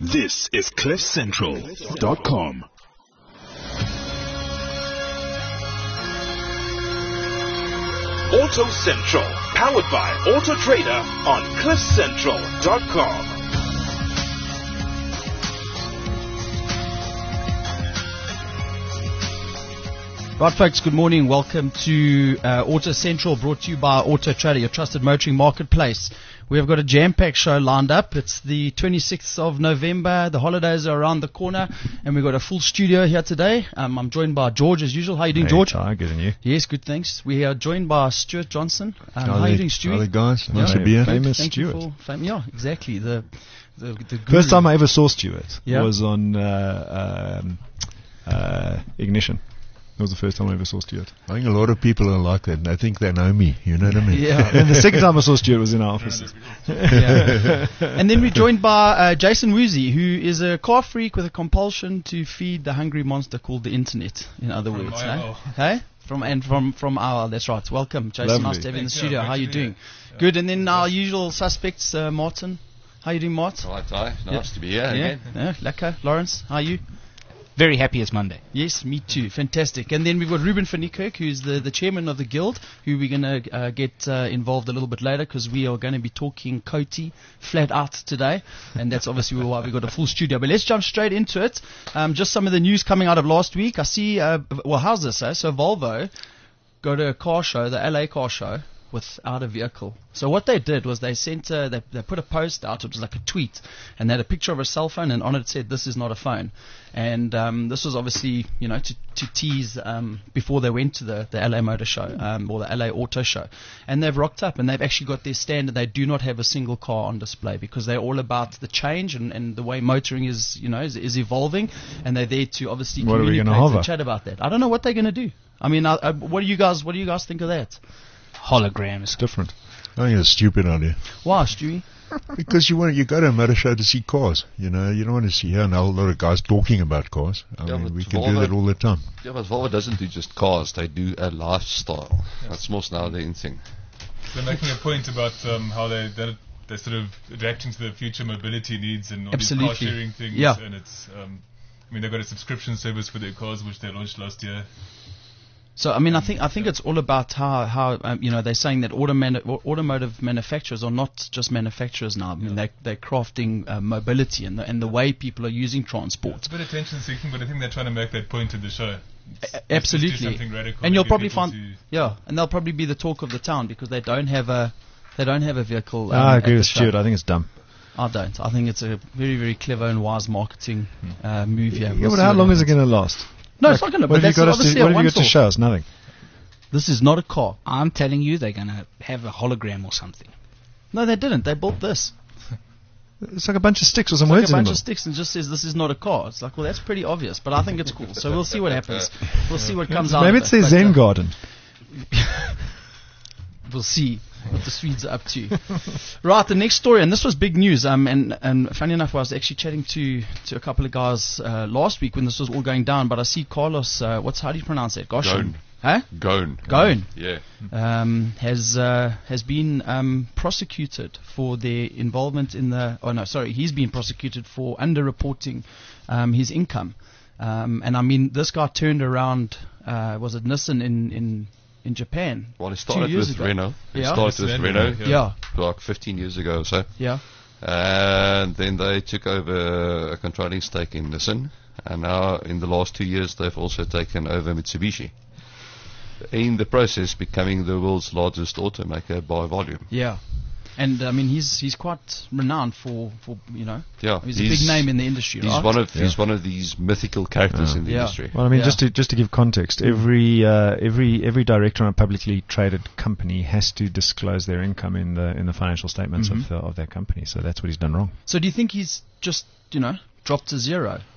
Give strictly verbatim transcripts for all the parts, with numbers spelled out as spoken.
This is cliff central dot com. Auto Central, powered by Auto Trader on cliff central dot com. Right, folks, good morning. Welcome to uh, Auto Central, brought to you by Auto Trader, your trusted motoring marketplace. We have got a jam-packed show lined up. It's the twenty-sixth of November. The holidays are around the corner, and we've got a full studio here today. Um, I'm joined by George, as usual. How are you doing, hey, George? Hi, good, and you? Yes, good, thanks. We are joined by Stuart Johnson. Um, how Hi are you there. doing, Stuart? Hi there, guys. Nice Yeah. to be here. Famous Thank Stuart. you for fam- yeah, exactly. The, the, the guru. First time I ever saw Stuart Yeah. was on uh, um, uh, Ignition. That was the first time I ever saw Stuart. I think a lot of people are like that, and I think they know me. You know what I mean? Yeah. And the second time I saw Stuart was in our offices. Yeah. And then we're joined by uh, Jason Woozy, who is a car freak with a compulsion to feed the hungry monster called the internet, in other From words. I Hey? O L. Hey? From and from from our that's right. Welcome, Jason. Lovely. Nice to have you in the Thanks, yeah, studio. great How to you be doing? here. Good. And then our usual suspects, uh, Martin. How you doing, Mart? Right, hi. Nice Yeah. to be here Yeah, again. yeah, lekker. Lawrence, how are you? Very happy it's Monday. Yes, me too. Fantastic. And then we've got Ruben van Niekerk, who's the, the chairman of the guild, who we're going to uh, get uh, involved a little bit later because we are going to be talking Coty flat out today. And that's obviously why we've got a full studio. But let's jump straight into it. Um, just some of the news coming out of last week. I see, uh, well, how's this? Eh? So Volvo got a car show, the L A car show, without a vehicle. So what they did was they sent a, they, they put a post out, it was like a tweet, and they had a picture of a cell phone, and on it said, "This is not a phone." And um, this was obviously, you know, to, to tease um, before they went to the, the L A Motor Show, um, or the L A Auto Show. And they've rocked up, and they've actually got their stand, and they do not have a single car on display, because they're all about the change and, and the way motoring is, you know, is, is evolving, and they're there to obviously What are we communicate gonna hover? and chat about that. I don't know what they're going to do. I mean, I, I, what do you guys, what do you guys think of that? Holograms. Different. I think it's a stupid idea. Why, Stewie? Because you want you go to a motor show to see cars. You know, you don't want to see here and a whole lot of guys talking about cars. I Yeah, mean, but we can do Volvo- that all the time. Yeah, but Volvo doesn't do just cars, they do a lifestyle. That's most now the in thing. They're making a point about um, how they they're, they're sort of adapting to the future mobility needs and all Absolutely. these car sharing things. Yeah. And it's, um, I mean, they've got a subscription service for their cars which they launched last year. So I mean, I think I think it's all about how how um, you know, they're saying that automan- automotive manufacturers are not just manufacturers now. I mean, they they're crafting uh, mobility and the, and the way people are using transport. It's a bit attention seeking, but I think they're trying to make that point in the show. It's- A- let's just do absolutely. something radical And you'll get probably people find to- yeah, and they'll probably be the talk of the town because they don't have a they don't have a vehicle. Um, I at agree the with show. Stuart. I think it's dumb. I don't. I think it's a very very clever and wise marketing uh, move here. Yeah, We'll but see how what long is it happens. going to last? No, it's not going to. What But have you that's got us to, obviously what a have you got to once-off. show us? Nothing. This is not a car. I'm telling you, they're going to have a hologram or something. No, they didn't. They built this. It's like a bunch of sticks with some Like words a in bunch them. of sticks and just says this is not a car. It's like, well, that's pretty obvious, but I think it's cool. So we'll see what happens. We'll see what comes out. Maybe of it it. says But, Zen uh, Garden. We'll see what the Swedes are up to. Right, the next story, and this was big news. Um, and and funny enough, I was actually chatting to to a couple of guys uh, last week when this was all going down. But I see Carlos. Uh, what's how do you pronounce it? Goshen. Gone. Huh? Gone. Gone. Yeah. um, has uh, has been um, prosecuted for their involvement in the. Oh no, sorry, he's been prosecuted for underreporting um, his income. Um, and I mean, this guy turned around. Uh, was it Nissan in in in Japan? Well, he two started years with ago. Renault. He Yeah. started with Yes, Renault Renault, Yeah, like fifteen years ago or so. yeah. And then they took over a controlling stake in Nissan. And now, in the last two years, they've also taken over Mitsubishi. In the process, becoming the world's largest automaker by volume. Yeah, and I mean he's he's quite renowned for, for you know Yeah, he's, a big name in the industry. He's right? one of Yeah. he's one of these mythical characters Yeah. in the Yeah. industry. Well, I mean, Yeah. just to just to give context, every uh, every every director on a publicly traded company has to disclose their income in the in the financial statements Mhm. of the, of their company. So that's what he's done wrong. So do you think he's just you know dropped to zero?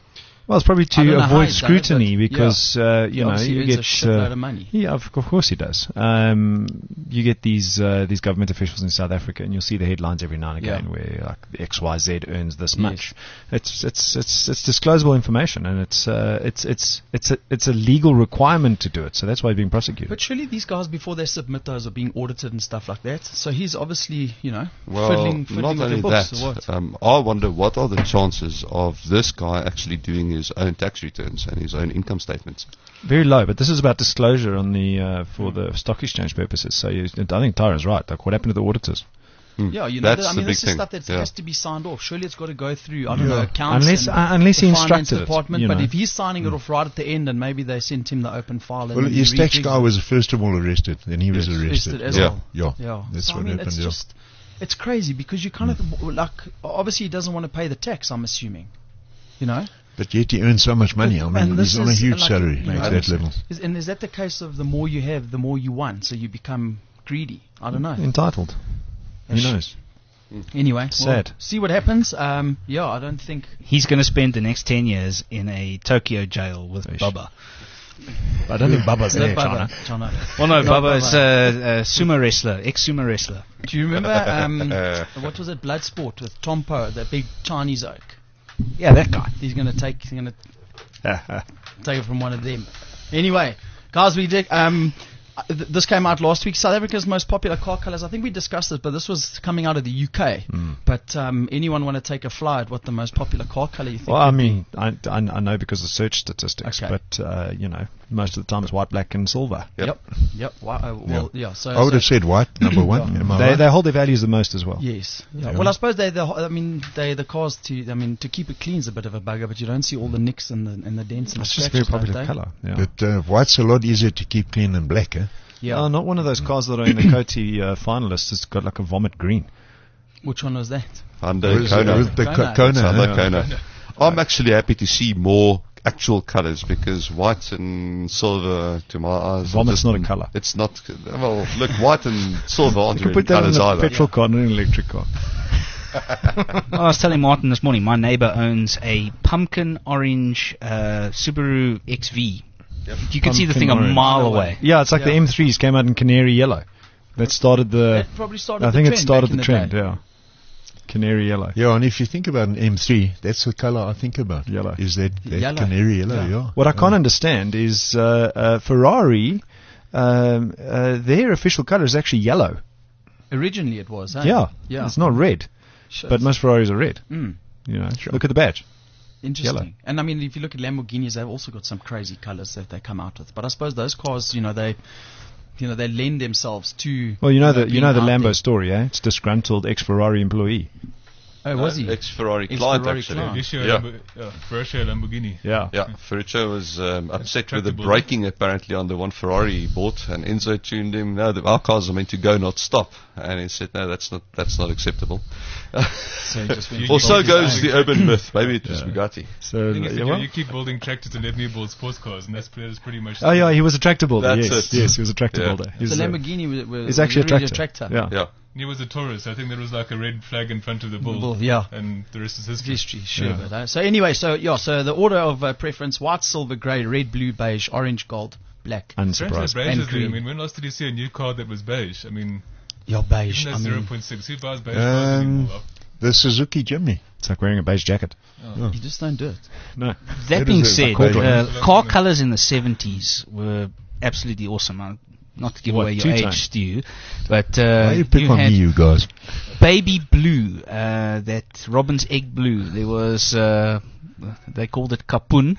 Well, it's probably I don't to know how avoid he's done it, scrutiny but because uh, He you know obviously you earns a get shitload uh, of money. yeah, of, of course he does. Um, you get these uh, these government officials in South Africa, and you'll see the headlines every now and again Yeah. where like X Y Z earns this Yes. much. It's it's it's it's disclosable information, and it's uh, it's it's it's a, it's a legal requirement to do it. So that's why he's being prosecuted. But surely these guys, before they submit those, are being audited and stuff like that. So he's obviously, you know, Well, fiddling, fiddling not with only the books. that, Or what? um, I wonder what are the chances of this guy actually doing his own tax returns and his own income statements. Very low, but this is about disclosure on the uh, for the stock exchange purposes. So you, I think Tyra's right. Like, what happened to the auditors? Hmm. Yeah, you know, That's that, I the mean, big this is thing. stuff that Yeah. has to be signed off. Surely it's got to go through, I don't Yeah. know, accounts Unless and uh, unless he the finance instructed it, department. you But know. if he's signing it off right at the end, and maybe they sent him the open file. And Well, then his he tax rejigs guy it. was first of all arrested, then he was Yes. arrested. Arrested as Yeah. well. Yeah, Yeah, that's so, what I mean, happened. it's Yeah. just, it's crazy because you kind of like, obviously he doesn't want to pay the tax. I'm assuming, you know. But yet he earns so much money. I And mean, this he's on a is, huge like, salary you know, at that level. Is, and is that the case of the more you have, the more you want, so you become greedy? I don't know. Entitled. Who knows? Anyway, well, Sad. see what happens. Um, yeah, I don't think. He's going to spend the next ten years in a Tokyo jail with Ish. Bubba. I don't think Bubba's Not there, Bubba, China. China. Well, no, Not Bubba is Bubba. a, a sumo wrestler, ex-sumo wrestler. Do you remember um, what was it, Bloodsport with Tom Poe, that big Chinese oak? Yeah, that guy. He's going to take, he's going to take it from one of them. Anyway, guys, we did. Um, uh, th- this came out last week. South Africa's most popular car colours. I think we discussed it, but this was coming out of the U K. Mm. But um, anyone want to take a fly at what the most popular car colour you think? Well, I would be? mean, I, I, I know because of search statistics, Okay. but uh, you know, most of the time it's white, black, and silver. Yep. Yep. Yep. Wow, uh, well, yeah. So I would so- have said white, number one. Am I They right? they hold their values the most as well. Yes. Yeah. Yeah. Well, I suppose they, the, I mean, they the cars to, I mean, to keep it clean is a bit of a bugger, but you don't see all the nicks and the and the dents and It's the just a very scratches, popular don't they? colour. Yeah. But uh, white's a lot easier to keep clean than black, eh? Yeah. Oh, not one of those cars that are in the Coty uh, finalists. It's got like a vomit green. Which one was that? Hyundai With- Kona. with the Kona. co- Kona, Hyundai eh? Kona. I'm actually happy to see more actual colours because white and silver, to my eyes, are Vomit's just- not a colour. It's not. Well, look, white and silver aren't You could really put that in colours a either. petrol car, not an electric car. Well, I was telling Martin this morning, my neighbor owns a pumpkin orange uh, Subaru X V. You can see the Pumpkin thing a orange. mile away. Yeah, it's like the Yeah. M threes came out in canary yellow. That started the. It probably started I the think it trend started back in the trend. day. Yeah, canary yellow. Yeah, and if you think about an M three, that's the color I think about. Yellow. Is that, that Yellow. canary yellow? Yeah. Yeah. What I can't Uh, understand is uh, uh, Ferrari. Um, uh, their official color is actually yellow. Originally it was, eh? Yeah, Yeah. it's not red, Sure, but it's- most Ferraris are red. Mm, You know, look at the badge. interesting. Yellow. And I mean, if you look at Lamborghinis, they've also got some crazy colors that they come out with. But I suppose those cars, you know, they, you know, they lend themselves to. Well, you know the you being know the out Lambo there. story, eh? It's disgruntled ex-Ferrari employee. Oh, was he? Ex-Ferrari Ex-Ferrari client, actually. client. Issue Yeah. Lambo- uh, Ferruccio Lamborghini. Yeah. Yeah, Ferruccio was um, upset with the tractable. braking apparently on the one Ferrari he bought, and Enzo tuned him. No, the, our cars are meant to go, not stop. And he said, no, that's not that's not acceptable. So he just went You- Or so you- goes the urban myth. Maybe it was Bugatti. So The thing is that yeah, you, well- you keep building tractors and let me build sports cars, and that's, pre- that's pretty much. oh yeah, he was a tractor builder. That's Yes, it. yes, he was a tractor Yeah. builder. He's, the uh, Lamborghini was, was, he's actually a was really tractor. a tractor. Yeah. Yeah. He was a Taurus. I think there was like a red flag in front of the bull. Bull, yeah. And the rest is history. History, sure. Yeah. But, uh, so anyway, so yeah, so the order of uh, preference: white, silver, grey, red, blue, beige, orange, gold, black. Strange that Unsurprised. beige And is there. I green. mean, when last did you see a new car that was beige? I mean, Yeah, beige. isn't I that mean, zero point six? Who buys beige cars Um, anymore? The Suzuki Jimny. It's like wearing a beige jacket. you just don't do it. No. That That being is a said, quite uh, right. car colors in the seventies were absolutely awesome. Uh, not to give What, away your two-tone? age, Stu, but Why uh, you pick you on had me, you guys? baby blue, uh, that Robin's egg blue. There was, uh, they called it Kapun.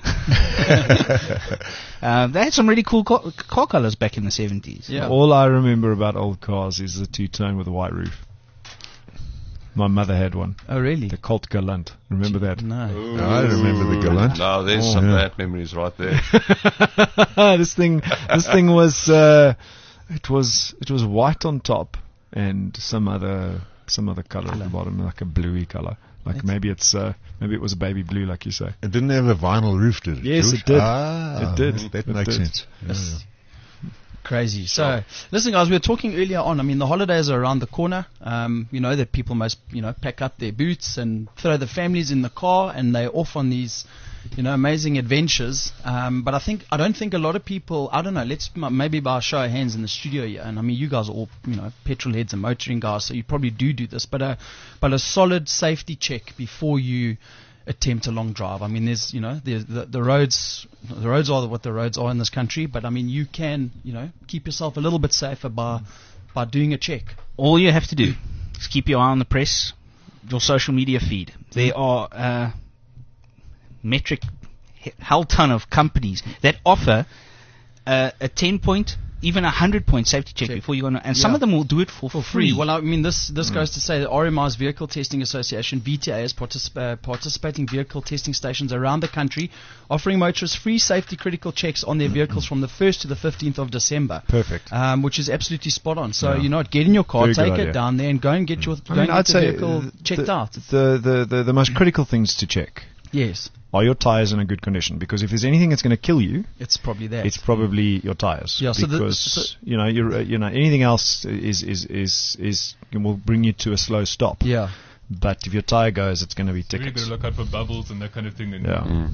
uh, they had some really cool car, car colors back in the seventies. Yeah. All I remember about old cars is the two-tone with a white roof. My mother had one. Oh, really? The Colt Galant. Remember that? No. I remember the Galant. No, there's Oh, some yeah. bad memories right there. this thing, this thing was, uh, it was, it was white on top and some other, some other color at the bottom, like a bluey color. Like That's- maybe it's, uh, maybe it was a baby blue, like you say. It didn't have a vinyl roof, did it? Yes, George? it did. Ah, It did. That It makes did. sense. Yeah, Yes. yeah. Crazy. So, listen, guys, we were talking earlier on. I mean, the holidays are around the corner. Um, you know that people must, you know, pack up their boots and throw the families in the car, and they're off on these, you know, amazing adventures. Um, but I think I don't think a lot of people. I don't know. Let's m- maybe by a show of hands in the studio here. And I mean, you guys are all, you know, petrol heads and motoring guys, so you probably do do this. But a but a solid safety check before you attempt a long drive. I mean, there's, you know, there's the, the roads, the roads are what the roads are in this country, but I mean, you can, you know, keep yourself a little bit safer by, by doing a check. All you have to do is keep your eye on the press, your social media feed. There are uh, metric he- hell ton of companies that offer uh, a ten point, even a hundred point safety check, Check. before you go on, and some Yeah. of them will do it for, For free. free. Well, I mean, this this goes to say that R M I's Vehicle Testing Association, V T A, is particip- uh, participating vehicle testing stations around the country, offering motorists free safety critical checks on their vehicles from the first to the fifteenth of December. Perfect. Um, which is absolutely spot on. So, Yeah. you know what, get in your car, Very good take it idea. down there, and go and get your I go mean, and I'd get the say vehicle the, checked out. The, the, the, the most critical things to check Yes, are your tires in a good condition, because if there's anything that's going to kill you, it's probably that. it's probably your tires. Yeah, so the- because so- you know you're, uh, you know anything else is is is is will bring you to a slow stop. yeah. But if your tire goes, it's going to be Really got tickets. to look out for bubbles and that kind of thing. And Yeah. Mm.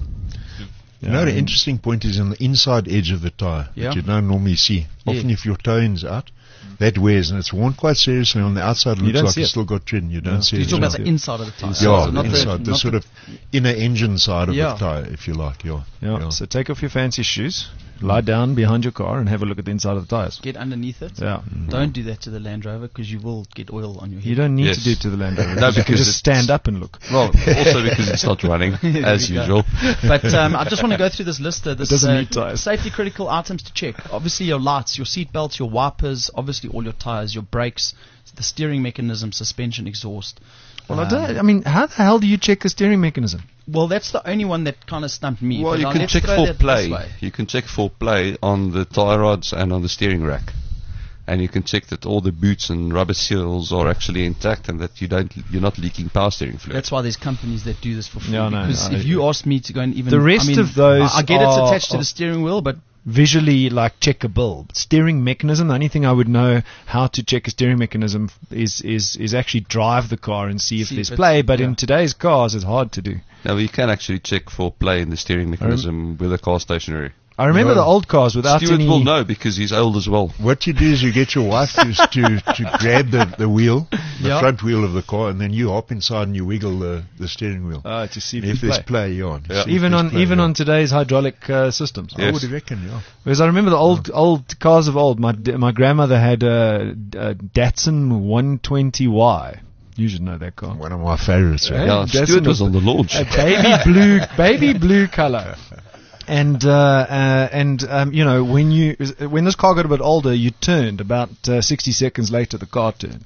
You know, the and- interesting point is on the inside edge of the tyre Yeah. that you don't normally see. Often, Yeah. if your toe end's out, that wears, and it's worn quite seriously. On the outside, it You looks don't like see it's it. still got tread, and you don't Yeah. see You're it. talking as about well. the inside of the tire. Yeah, So the not inside, the, not sort of inner engine side of Yeah. the tyre, if you like. Yeah. Yeah. Yeah. So take off your fancy shoes, lie down behind your car, and have a look at the inside of the tires. Get underneath it. Yeah. Don't do that to the Land Rover because you will get oil on your head. You don't need Yes. to do it to the Land Rover. No, you can because just it's- stand up and look. Well, also because it's not running, as we go. usual. But um, I just want to go through this list. Uh, this doesn't uh, need tires. safety critical items to check. Obviously, your lights, your seat belts, your wipers, obviously all your tires, your brakes, the steering mechanism, suspension, exhaust. Well, I, Um, don't, I mean, how the hell do you check the steering mechanism? Well, that's the only one that kind of stumped me. Well, But you now can let's check throw for that this play. way. You can check for play on the tie rods and on the steering rack. And you can check that all the boots and rubber seals are actually intact and that you don't, you're not leaking power steering fluid. That's why there's companies that do this for free. Yeah, I know. because I- if you asked me to go and even The rest I mean, of those I, I get it's are- attached to are- the steering wheel, but Visually, like, check a build. Steering mechanism, the only thing I would know how to check a steering mechanism is is, is actually drive the car and see if See there's if it- play, but yeah. in today's cars, it's hard to do. Now, you can actually check for play in the steering mechanism with a car stationary. I remember No. the old cars without Stuart any... will know because he's old as well. What you do is you get your wife to to, to grab the, the wheel, the Yeah. front wheel of the car, and then you hop inside and you wiggle the, the steering wheel. Uh, to see if, if there's there's play. play, yeah. Yeah. See if Even there's on play, even yeah. on today's hydraulic uh, systems. I Yes. would reckon, yeah. Because I remember the old old cars of old. My d- my grandmother had a, a Datsun one twenty Y. You should know that car. One of my favorites. Yeah. Right? Yeah, That's Stuart an- was on the launch. A baby blue, baby blue color. And uh, uh, and um, you know, when you when this car got a bit older, you turned about uh, sixty seconds later. The car turned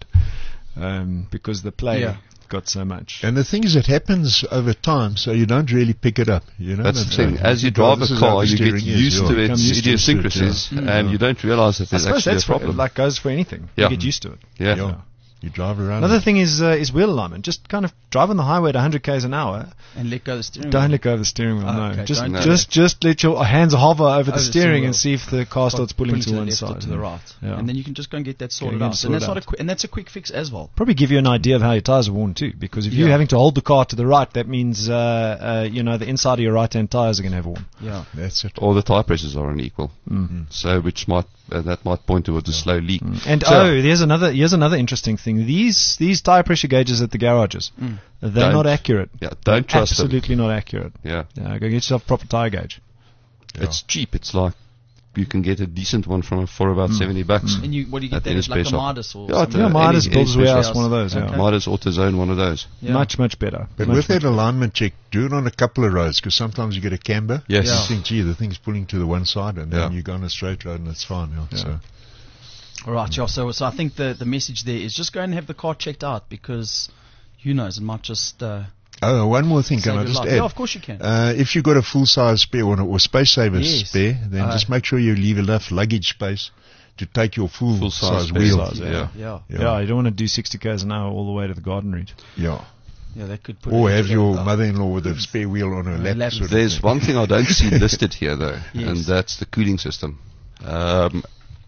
um, because the play Yeah. got so much. And the thing is, it happens over time, so you don't really pick it up. You know, That's the That's thing. right. As you Because drive this a is how car, the you get steering is, used yeah. to Become its used to it, idiosyncrasies, yeah. and you don't realize that I there's suppose actually a that's what, problem. like goes for anything. Yeah. You get used to it. yeah. Yeah. You drive around. Another it. thing is uh, is wheel alignment. Just kind of drive on the highway at one hundred k's an hour. and let go of the steering Don't wheel. let go of the steering wheel. Oh, no, okay, just don't do just just let your hands hover over the the steering steering wheel. and see if the car starts pulling Pulling to, to the one left side or to the right, Yeah. and then you can just go and get that sorted get it out. sorted and that's out. not a qui- and that's a quick fix as well. Probably give you an idea of how your tires are worn too. Because if you're Yeah. having to hold the car to the right, that means uh, uh, you know the inside of your right hand tires are going to have worn. Yeah, That's it. Or the tire pressures are unequal, Mm. so which might uh, that might point towards a slow leak. And So- oh, there's another here's another interesting thing. These these tire pressure gauges at the garages, Mm. they're Don't- not accurate. Yeah, don't trust them. Absolutely not accurate. Yeah, Yeah, go get yourself a proper tire gauge. Yeah. it's cheap. It's like you can get a decent one from for about seventy bucks. and you what do you get At that any at, like a space shop. Midas or Yeah, something? Yeah, Uh, Midas any- builds any warehouse special- one of those. Okay. Yeah. Midas AutoZone, one of those. Yeah. Much much better. But Much, with much that alignment check, do it on a couple of roads, because sometimes you get a camber. Yes. You Yeah. think, gee, the thing's pulling to the one side, and then Yeah. you go on a straight road and it's fine. Yeah. Yeah. So. All right, yeah. So, so I think the the message there is just go and have the car checked out because who knows, it might just uh, Oh, one more thing, save can I your just life. add? Yeah, of course you can. Uh, if you've got a full-size spare or, or space saver Yes. spare, then Uh, just make sure you leave enough luggage space to take your full, Full size size spare wheel. size, yeah. yeah, Yeah. Yeah, you don't want to do sixty k's an hour all the way to the garden route. Yeah. yeah. That could put. Or it have together. your mother-in-law with a spare wheel on her Uh, lap. lap. sort of There's thing. one thing I don't see listed here though, Yes. and that's the cooling system. Um,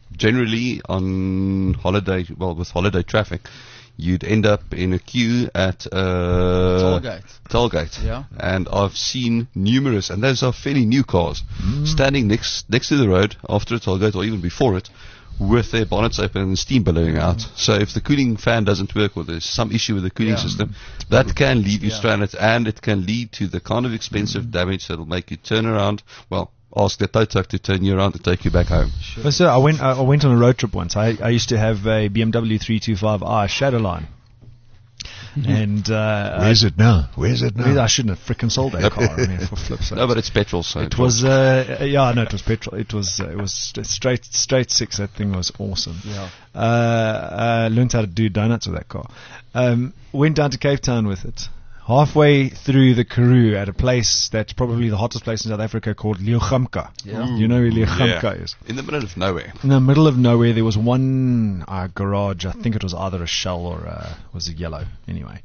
generally on holiday, well, with holiday traffic, you'd end up in a queue at uh, Tollgate. Tollgate. Yeah. And I've seen numerous, and those are fairly new cars, Mm. standing next next to the road after a tollgate or even before it, with their bonnets open and steam billowing out. So if the cooling fan doesn't work or there's some issue with the cooling Yeah. system, that can leave you Yeah. stranded, and it can lead to the kind of expensive Mm. damage that'll make you turn around. Well, ask the tow truck to turn you around and take you back home. Well, so I went. I went on a road trip once. I, I used to have a B M W three twenty-five i Shadowline, and uh, Where's it now? Where's it I, now? I shouldn't have frickin' sold that car. I mean, for flip's sake. No, but it's petrol, so It was, uh, yeah, no, it was petrol. It was, uh, it was st- straight, straight six. That thing was awesome. Yeah. Uh, uh, learned how to do donuts with that car. Um, went down to Cape Town with it. Halfway through the Karoo at a place that's probably the hottest place in South Africa called Leeugamka. Yeah. You know where Leeugamka is? in the middle of nowhere. In the middle of nowhere, there was one uh, garage. I think it was either a Shell or uh, was a Yellow. Anyway,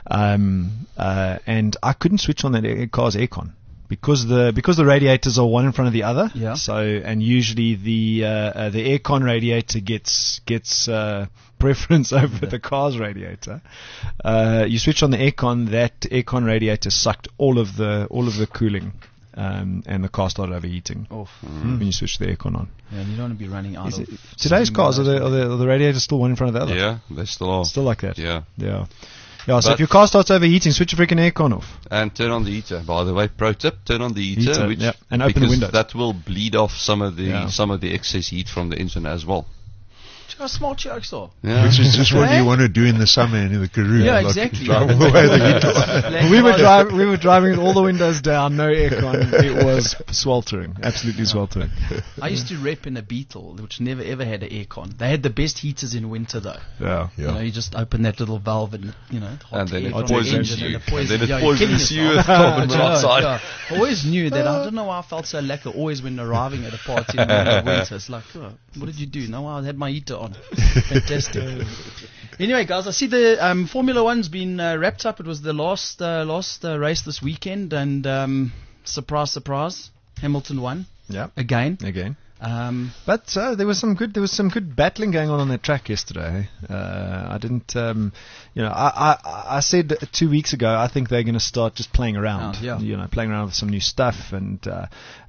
um, uh, and I couldn't switch on that air- car's aircon because the because the radiators are one in front of the other. Yeah. So and usually the uh, uh, the aircon radiator gets gets uh, preference over the car's radiator. Uh, you switch on the aircon, that aircon radiator sucked all of the all of the cooling. Um, and the car started overheating Oof. when you switch the aircon on. Yeah, and you don't want to be running out Is of it, today's steam cars are and the, are the are the radiators still one in front of the other? Yeah, they still are. Still like that. Yeah. Yeah. Yeah. So But- if your car starts overheating, switch your freaking aircon off. And turn on the heater. By the way, pro tip: turn on the heater, Heater, which yeah, and open the because windows. that will bleed off some of the Yeah. some of the excess heat from the engine as well. How smart jokes are. Yeah. Which is just what Eh? you want to do in the summer and in the Karoo. Yeah, like exactly. Drive all the way the heat off. Black We were cars. driving. We were driving with all the windows down, no aircon. It was sweltering, absolutely sweltering. I used to rep in a Beetle, which never ever had an aircon. They had the best heaters in winter, though. Yeah. You know, Yeah. you just open that little valve and, you know, hot And then air it from poisons the engine you. and, it And then it yeah, you're poisons killing you yourself. with carbon Yeah, monoxide. yeah. I always knew that. I don't know why I felt so lacquer always when arriving at a party in the winter. It's like, oh, what did you do? No, I had my heater on. Fantastic. Anyway, guys, I see the um, Formula One's been uh, wrapped up. It was the last uh, last uh, race this weekend, and um, surprise, surprise, Hamilton won Yeah. again. Again. Um, But uh, there was some good. There was some good battling going on on that track yesterday. Uh, I didn't. Um, you know, I, I I said two weeks ago. I think they're going to start just playing around. Oh, yeah. You know, playing around with some new stuff, and uh,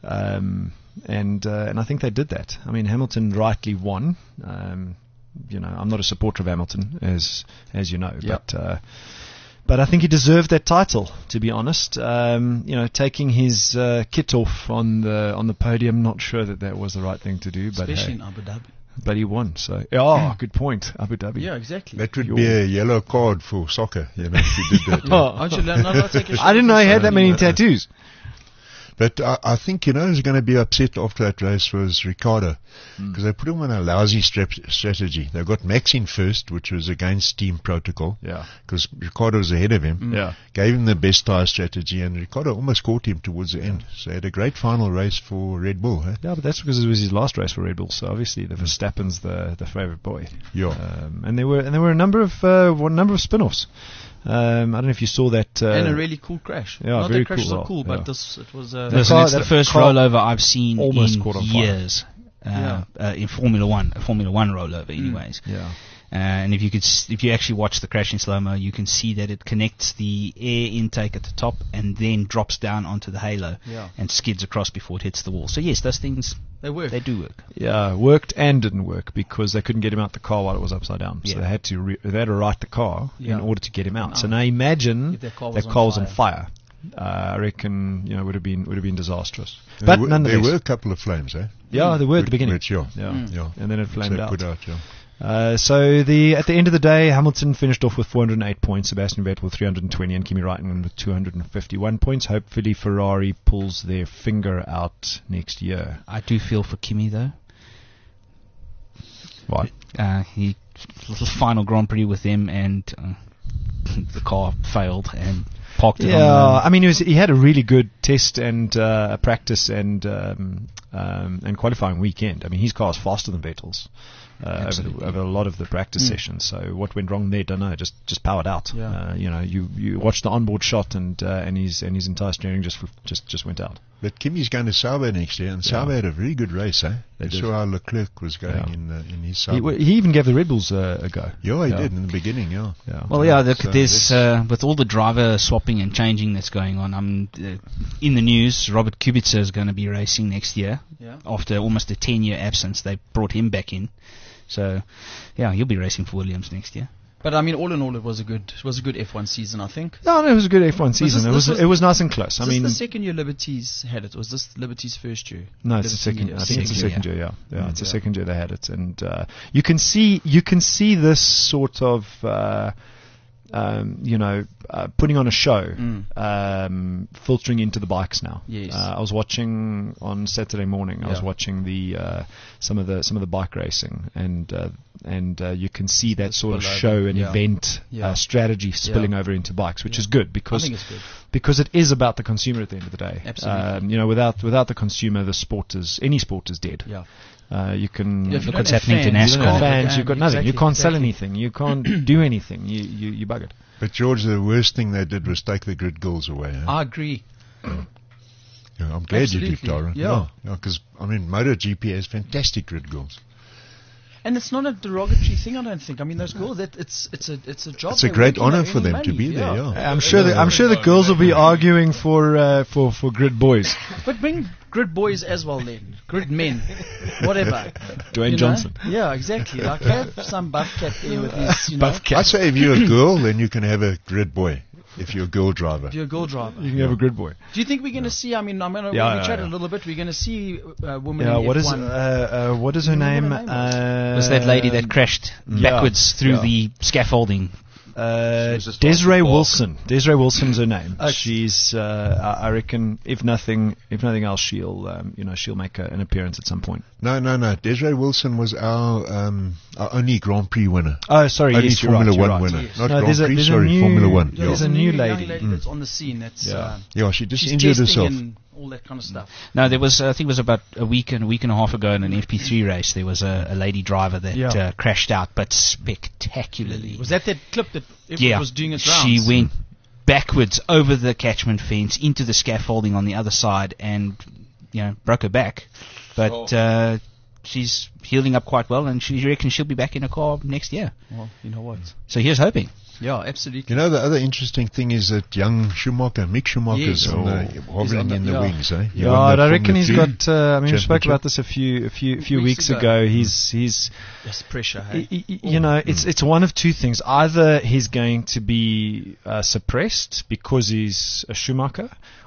um, and uh, and I think they did that. I mean, Hamilton rightly won. Um, you know, I'm not a supporter of Hamilton, as as you know, Yeah. but. Uh, But I think he deserved that title, to be honest. Um, you know, taking his uh, kit off on the on the podium, not sure that that was the right thing to do. But especially hey, in Abu Dhabi. but he won. So, oh, good point, Abu Dhabi. Yeah, exactly. That would Your- be a yellow card for soccer, you know, if you did that. yeah. Oh. Aren't you not allowed to take a shot I didn't know he had at that many this one? tattoos. But I, I think, you know, who's going to be upset after that race was Ricardo. Because they put him on a lousy strep- strategy. They got Max in first, which was against team protocol. Yeah. Because Ricardo was ahead of him. Yeah. Gave him the best tyre strategy, and Ricardo almost caught him towards the end. So he had a great final race for Red Bull. Eh? Yeah, but that's because it was his last race for Red Bull. So obviously the Verstappen's the the favourite boy. Yeah. Um, and there were and there were a number of uh, one number of spin-offs. Um, I don't know if you saw that. Uh, And a really cool crash. Yeah, Not very that crashes cool, are cool, yeah. but this it was. Uh, The Listen, car- it's the that first car rollover I've seen almost in caught on fire. years. Uh, Yeah. uh, in Formula One, a Formula One rollover, anyways. Yeah. Uh, and if you could, s- if you actually watch the crash in slow mo, you can see that it connects the air intake at the top and then drops down onto the halo Yeah. and skids across before it hits the wall. So yes, those things they work. they do work. Yeah, worked and didn't work because they couldn't get him out the car while it was upside down. So Yeah. they had to re- they had to right the car Yeah. in order to get him out. So Oh. now imagine If their car was that on car was on fire. fire. Uh, I reckon you know would have been would have been disastrous. There But were, nonetheless, there were a couple of flames, eh? yeah, there were at the beginning. Which, yeah. Yeah, Mm. Yeah. and then it So flamed out. put out, yeah. Uh, so the at the end of the day, Hamilton finished off with four hundred eight points, Sebastian Vettel with three hundred twenty, and Kimi Raikkonen with two hundred fifty-one points. Hopefully, Ferrari pulls their finger out next year. I do feel for Kimi though. What? Uh, he little final Grand Prix with them, and uh, the car failed and parked it. Yeah, on I mean, he, was, he had a really good test and uh, practice and um, um, and qualifying weekend. I mean, his car is faster than Vettel's. uh, over, the, over a lot of the practice Mm. sessions. So what went wrong there? Don't know. Just just powered out. Yeah. Uh, you know, you you watch the onboard shot and uh, and his and his entire steering just just just went out. But Kimi's going to Sauber next year, and Sauber Yeah. had a very good race, eh? They You did. saw how Leclerc was going Yeah. in uh, in his He, Sauber. w- he even gave the Red Bulls uh, a go. yeah, he Yeah. did in the beginning, yeah. Yeah. Well, yeah, look, So there's that's- uh, with all the driver swapping and changing that's going on. I'm uh, in the news. Robert Kubica is going to be racing next year Yeah. after almost a ten-year absence. They brought him back in, so yeah, he'll be racing for Williams next year. But I mean, all in all, it was a good it was a good F one season, I think. No, no, it was a good F one season. this- it was this was- it was nice and close. I Was this mean, the second year Liberties had it? Was this Liberties' first year? no, it's the Liberty second. year. I think it's the Second second year. Yeah, yeah, it's the Yeah. second year they had it, and uh, you can see you can see this sort of. Uh, Um, you know, uh, putting on a show, Mm. um, filtering into the bikes now. Yes. Uh, I was watching on Saturday morning. I was Yeah. watching the uh, some of the some of the bike racing, and uh, and uh, you can see that The sort of spillover, show and yeah. event Yeah. uh, strategy spilling Yeah. over into bikes, which Yeah. is good I because think it's good. because it is about the consumer at the end of the day. Absolutely. Um, you know, without without the consumer, the sport is any sport is dead. Yeah. Uh, you can Yeah, if you Look don't what's have happening to fans, you you don't NASCAR. have don't fans, have you've got game. nothing. You Exactly, can't sell exactly. anything. You can't do anything. You you you buggered. But George, the worst thing they did was take the grid goals away. Huh? I agree. Yeah, I'm glad you did, Absolutely. Tara. Yeah. Because, I mean, MotoGP has fantastic grid goals. And it's not a derogatory thing, I don't think. I mean, those girls, that it's it's a it's a job. It's a they're great working, they're honour for earning them to money, be there, yeah. I'm sure. The, I'm sure the girls will be arguing for uh, for for grid boys. But bring grid boys as well, then grid men, whatever. Dwayne You know? Johnson. Yeah, exactly. Like have some buff cat there with his, you know. Buff cat. I say if you're a girl, then you can have a grid boy. If you're a girl driver. If you're a girl driver. You can have a grid boy. Do you think we're going to see? I mean, I'm going to Yeah, we yeah, chatted yeah. a little bit. We're going to see uh, women Yeah. in What F is one. uh, uh, what is her You know name? what her name was? Uh, Was that lady that crashed yeah, backwards through yeah. the scaffolding? Uh, She was just Desiree like the Wilson. Desiree Wilson's her name. Uh, She's, uh, I I reckon, if nothing, if nothing else, she'll, um, you know, she'll make a, an appearance at some point. No, no, no. Desiree Wilson was our um, our only Grand Prix winner. Oh, sorry, Only yes, you're Formula right, you're One right. winner. Yes. Not No, Grand there's a- Prix, there's a sorry, new- Formula One. Yeah, Yeah, there's a there's new young lady. lady Mm. that's on the scene. That's Yeah. uh, yeah she just she's injured testing herself. and all that kind of stuff. No, there was. I think it was about a week and a week and a half ago in an F P three race. There was a, a lady driver that Yeah. uh, crashed out, but spectacularly. Was that that clip that everyone yeah, was doing its she rounds? went backwards over the catchment fence into the scaffolding on the other side, and you know broke her back. But Oh. uh, she's healing up quite well, and she reckons she'll be back in a car next year. Well, you know what? So here's hoping. Yeah, absolutely. You know, the other interesting thing is that young Schumacher, Mick Schumacher's Yes. on the, He's hovering on the- in the yeah. wings, eh? He Yeah, won the I reckon Formula he's three got. Uh, I mean, we spoke championship. about this a few, a few, a few Weeks weeks, ago. ago. He's, he's, Yes, pressure. Hey? y- y- you know, it's it's one of two things. Either he's going to be uh, suppressed because he's a Schumacher,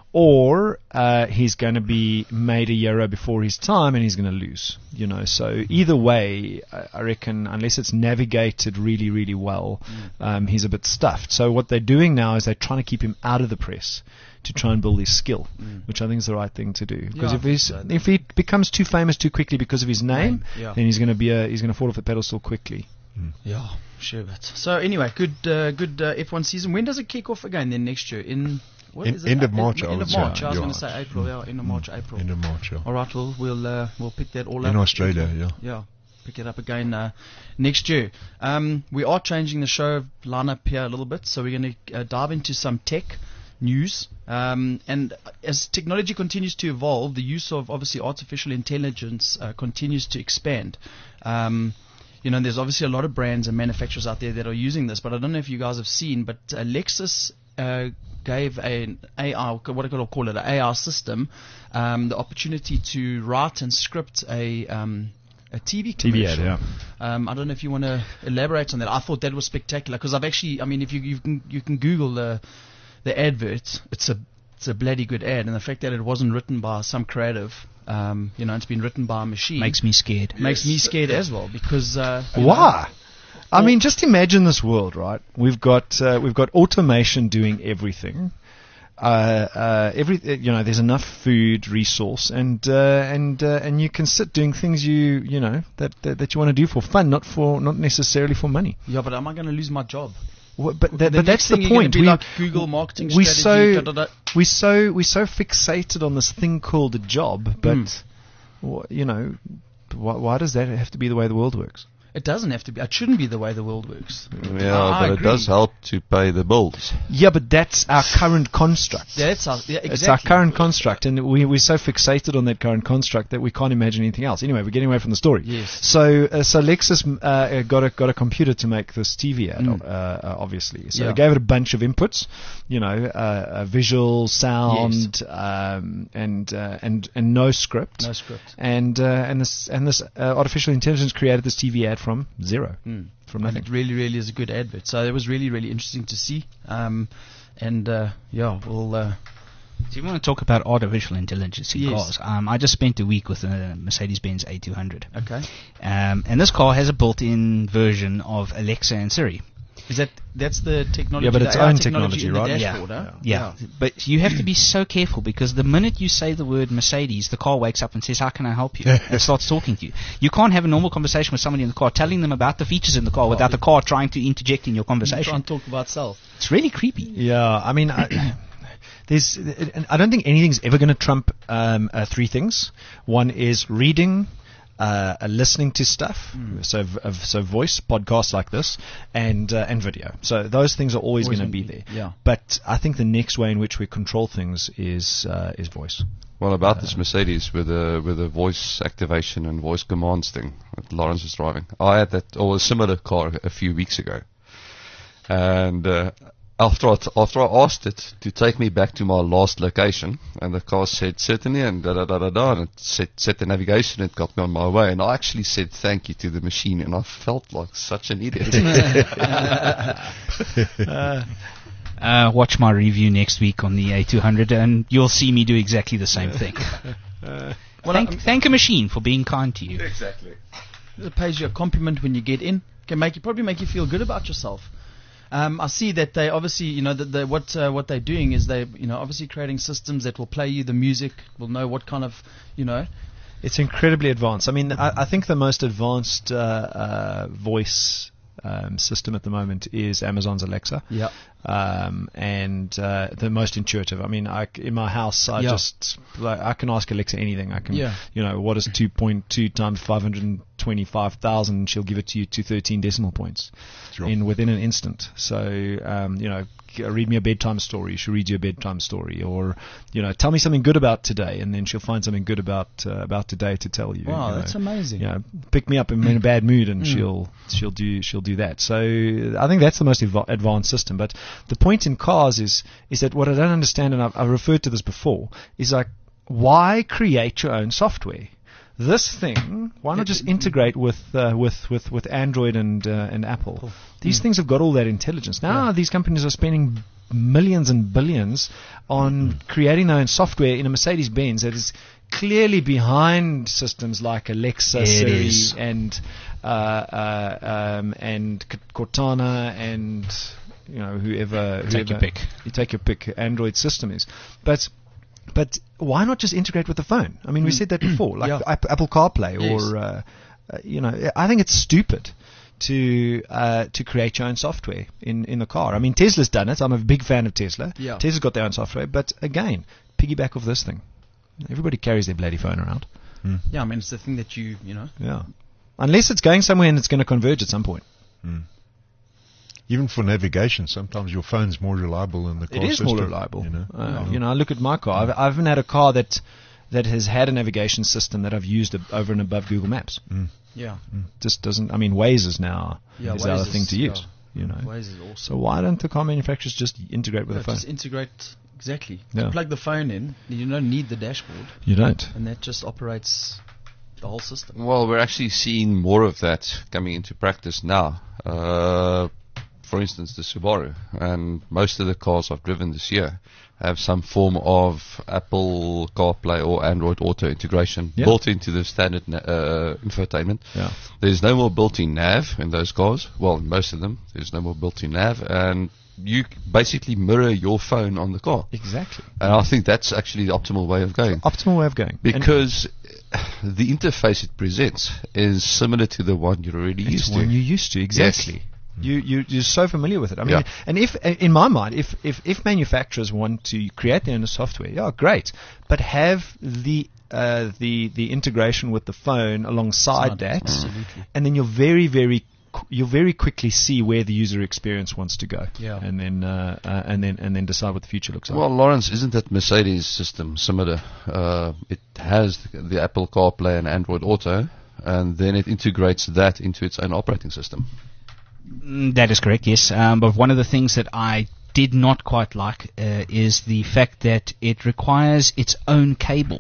or uh, he's going to be made a Euro before his time and he's going to lose. You know, so either way, I, I reckon unless it's navigated really, really well, um, he's a bit stuffed. So what they're doing now is they're trying to keep him out of the press to try and build his skill, which I think is the right thing to do. Because Yeah, I if think he's so. if he becomes too famous too quickly because of his name, Name, yeah. then he's going to be a, he's going to fall off the pedestal quickly. Yeah, sure. But so anyway, good, uh, good uh, F one season. When does it kick off again? Then next year in what In- is it? end of Uh, March, I End would of say. March. I was Yeah. going to say April. Yeah, end of March, April. End of March, yeah. All right, we'll we'll uh, we'll pick that all up In Australia, yeah. Yeah, pick it up again uh, next year. Um, we are changing the show lineup here a little bit, so we're going to uh, dive into some tech news. Um, and as technology continues to evolve, the use of obviously artificial intelligence uh, continues to expand. Um, you know, there's obviously a lot of brands and manufacturers out there that are using this, but I don't know if you guys have seen, but uh, Lexus uh, gave an A I, what I call it, an A I system, um, the opportunity to write and script a um, a T V T V ad, commercial. yeah. Um, I don't know if you want to elaborate on that. I thought that was spectacular because I've actually, I mean, if you you can you can Google the the advert, it's a it's a bloody good ad, and the fact that it wasn't written by some creative, um, you know, it's been written by a machine Makes me scared. makes me scared as well because uh, you Why? I Well- mean, just imagine this world, right? We've got uh, we've got automation doing everything. Uh, uh, every uh, you know, there's enough food resource, and uh, and uh, and you can sit doing things you you know that that, that you want to do for fun, not for not necessarily for money. know, yeah, but am I going to lose my job? Wha- But that, The but next that's the thing you're gonna point. be We like Google marketing we strategy, so da, da, da. we so we so fixated on this thing called a job, but Mm. wh- you know, why, why does that have to be the way the world works? It doesn't have to be. It shouldn't be the way the world works. Yeah, I but agree. it does help to pay the bills. Yeah, but that's our current construct. Yeah, that's our, yeah, exactly. It's our current construct, and we, we're so fixated on that current construct that we can't imagine anything else. Anyway, we're getting away from the story. Yes. So, uh, so Lexus uh, got a got a computer to make this T V ad, Mm. uh, uh, obviously. So Yeah. they gave it a bunch of inputs, you know, uh, uh, visual, sound, um, and uh, and and no script. No script. And uh, and this and this uh, artificial intelligence created this T V ad from zero, Mm. from And nothing. it really, really is a good advert. So it was really, really interesting to see. Um, and uh, yeah, we'll. Uh, So you want to talk about artificial intelligence in Yes. cars? Um, I just spent a week with a Mercedes-Benz A two hundred. okay. Um, and this car has a built-in version of Alexa and Siri. Is that that's the technology? Yeah, but the its A I own technology, technology, in the right? dashboard, Yeah. huh? Yeah. But you have to be so careful because the minute you say the word Mercedes, the car wakes up and says, "How can I help you?" and starts talking to you. You can't have a normal conversation with somebody in the car, telling them about the features in the car without the car trying to interject in your Try conversation. and talk about self. It's really creepy. Yeah, I mean, I, there's. I don't think anything's ever going to trump um, uh, three things. One is reading, uh, uh, listening to stuff, so v- of so voice podcasts like this, and uh, and video. So those things are always, Always going to gonna be be, there. yeah. But I think the next way in which we control things is uh, is voice. Well, about this Mercedes with the with the voice activation and voice commands thing that Lawrence was driving. I had that or a similar car a few weeks ago, and uh, after I t- after I asked it to take me back to my last location, and the car said certainly, and da da da da da, and it set set the navigation, it got me on my way, and I actually said thank you to the machine, and I felt like such an idiot. Uh, watch my review next week on the A two hundred and you'll see me do exactly the same thing. thank, thank a machine for being kind to you. Exactly. It pays you a compliment when you get in. Can make you probably make you feel good about yourself. Um, I see that they obviously, you know, that they, what uh, what they're doing is they, you know, obviously creating systems that will play you the music, will know what kind of, you know. It's incredibly advanced. I mean, I, I think the most advanced uh, uh, voice um, system at the moment is Amazon's Alexa. Yeah. Um, and uh, the most intuitive. I mean, I c in my house, I Yeah. just like, I can ask Alexa anything. I can, Yeah. you know, what is two point two times five hundred twenty-five thousand? She'll give it to you to thirteen decimal points Sure. in within an instant. So, um, you know, g- read me a bedtime story. She'll read you a bedtime story, or you know, tell me something good about today, and then she'll find something good about uh, about today to tell you. Wow, you know. that's amazing. You know, pick me up. I'm in a bad mood, and Mm. she'll she'll do she'll do that. So I think that's the most ev- advanced system. But the point in cars is is that what I don't understand, and I've, I've referred to this before, is like, why create your own software? This thing, why not just integrate with uh, with, with with Android and uh, and Apple? These things have got all that intelligence. Now these companies are spending millions and billions on creating their own software in a Mercedes-Benz that is clearly behind systems like Alexa, It Siri, is. and uh, uh, um, and C- Cortana, and you know whoever. Take your whoever- pick. You take your pick. Android system is, but. But why not just integrate with the phone? I mean, we said that before, like Yeah. App- Apple CarPlay, Yes. or uh, uh, you know, I think it's stupid to uh, to create your own software in, in the car. I mean, Tesla's done it. I'm a big fan of Tesla. Yeah. Tesla's got their own software, but again, piggyback off this thing. Everybody carries their bloody phone around. Yeah, I mean, it's the thing that you, you know. Yeah, unless it's going somewhere and it's going to converge at some point. Even for navigation, sometimes your phone's more reliable than the car It is system. more reliable. You know? Uh, you know, I look at my car. I've, I haven't had a car that that has had a navigation system that I've used ab- over and above Google Maps. Yeah. Just doesn't. I mean, Waze is now Yeah, is Waze our is- thing to yeah. use. You know. Waze is awesome. So why don't the car manufacturers just integrate with Yeah, the phone? just integrate exactly. Yeah. You plug the phone in, you don't need the dashboard, You don't. and that just operates the whole system. Well, we're actually seeing more of that coming into practice now. Uh, for instance, the Subaru, and most of the cars I've driven this year have some form of Apple CarPlay or Android Auto integration Yeah. built into the standard na- uh, infotainment. Yeah. There's no more built-in nav in those cars. Well, in most of them, there's no more built-in nav, and you c- basically mirror your phone on the car. Exactly. And I think that's actually the optimal way of going. Optimal way of going. And Because the interface it presents is similar to the one you're already it's used one to. you're used to. Exactly. You, you, you're so familiar with it. I mean, Yeah. and if, in my mind, if, if, if manufacturers want to create their own software, yeah, great. But have the, uh, the, the integration with the phone alongside Side, that. absolutely. And then you'll very, very, qu- you'll very quickly see where the user experience wants to go. Yeah. And then, uh, uh, and then, and then decide what the future looks like. Well, Lawrence, isn't that Mercedes system similar? Uh, it has the, the Apple CarPlay and Android Auto, and then it integrates that into its own operating system. Mm, That is correct, yes. Um, but one of the things that I did not quite like uh, is the fact that it requires its own cable.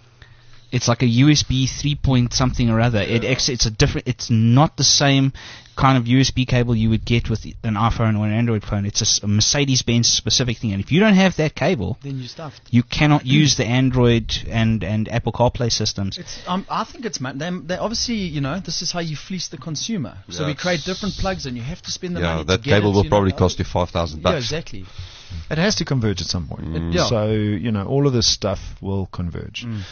It's like a U S B three point something or other. It ex- it's a different. It's not the same kind of U S B cable you would get with an iPhone or an Android phone. It's a, s- a Mercedes-Benz specific thing, and if you don't have that cable, Then you stuffed. you cannot use the Android and, and Apple CarPlay systems. It's, um, I think it's ma- they, they obviously, you know, this is how you fleece the consumer. So Yeah, we create it's- different plugs, and you have to spend the Yeah, money. that to get cable it, will you know, probably uh, cost you five thousand Yeah, bucks. exactly. It has to converge at some point. Mm. Yeah. So, you know, all of this stuff will converge. Mm.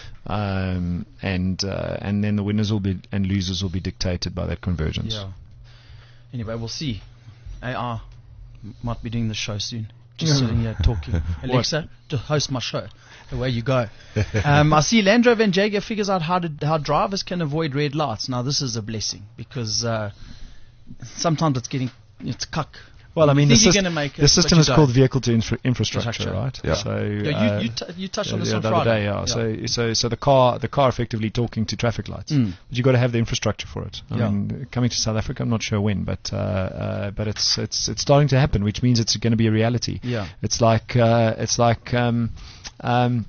Um, and uh, and then the winners will be and losers will be dictated by that convergence. Yeah. Anyway, we'll see. A R m- might be doing the show soon. Just sitting here talking. Alexa, just host my show. Away you go. um, I see Land Rover and Jaguar figures out how to, how drivers can avoid red lights. Now this is a blessing because uh, sometimes it's getting it's cuck. Well, I You mean, the, think you're syst- gonna make it, the but system you is called don't. vehicle to infra- infrastructure, Infrastructure. right? Yeah. So Yeah, uh, you you, t- you touched on the, this on the other Friday. day, yeah. So, so, so the car, the car, effectively talking to traffic lights. Mm. But you got to have the infrastructure for it. I Yeah. mean, coming to South Africa, I'm not sure when, but uh, uh, but it's it's it's starting to happen, which means it's going to be a reality. Yeah. It's like uh, it's like um, um,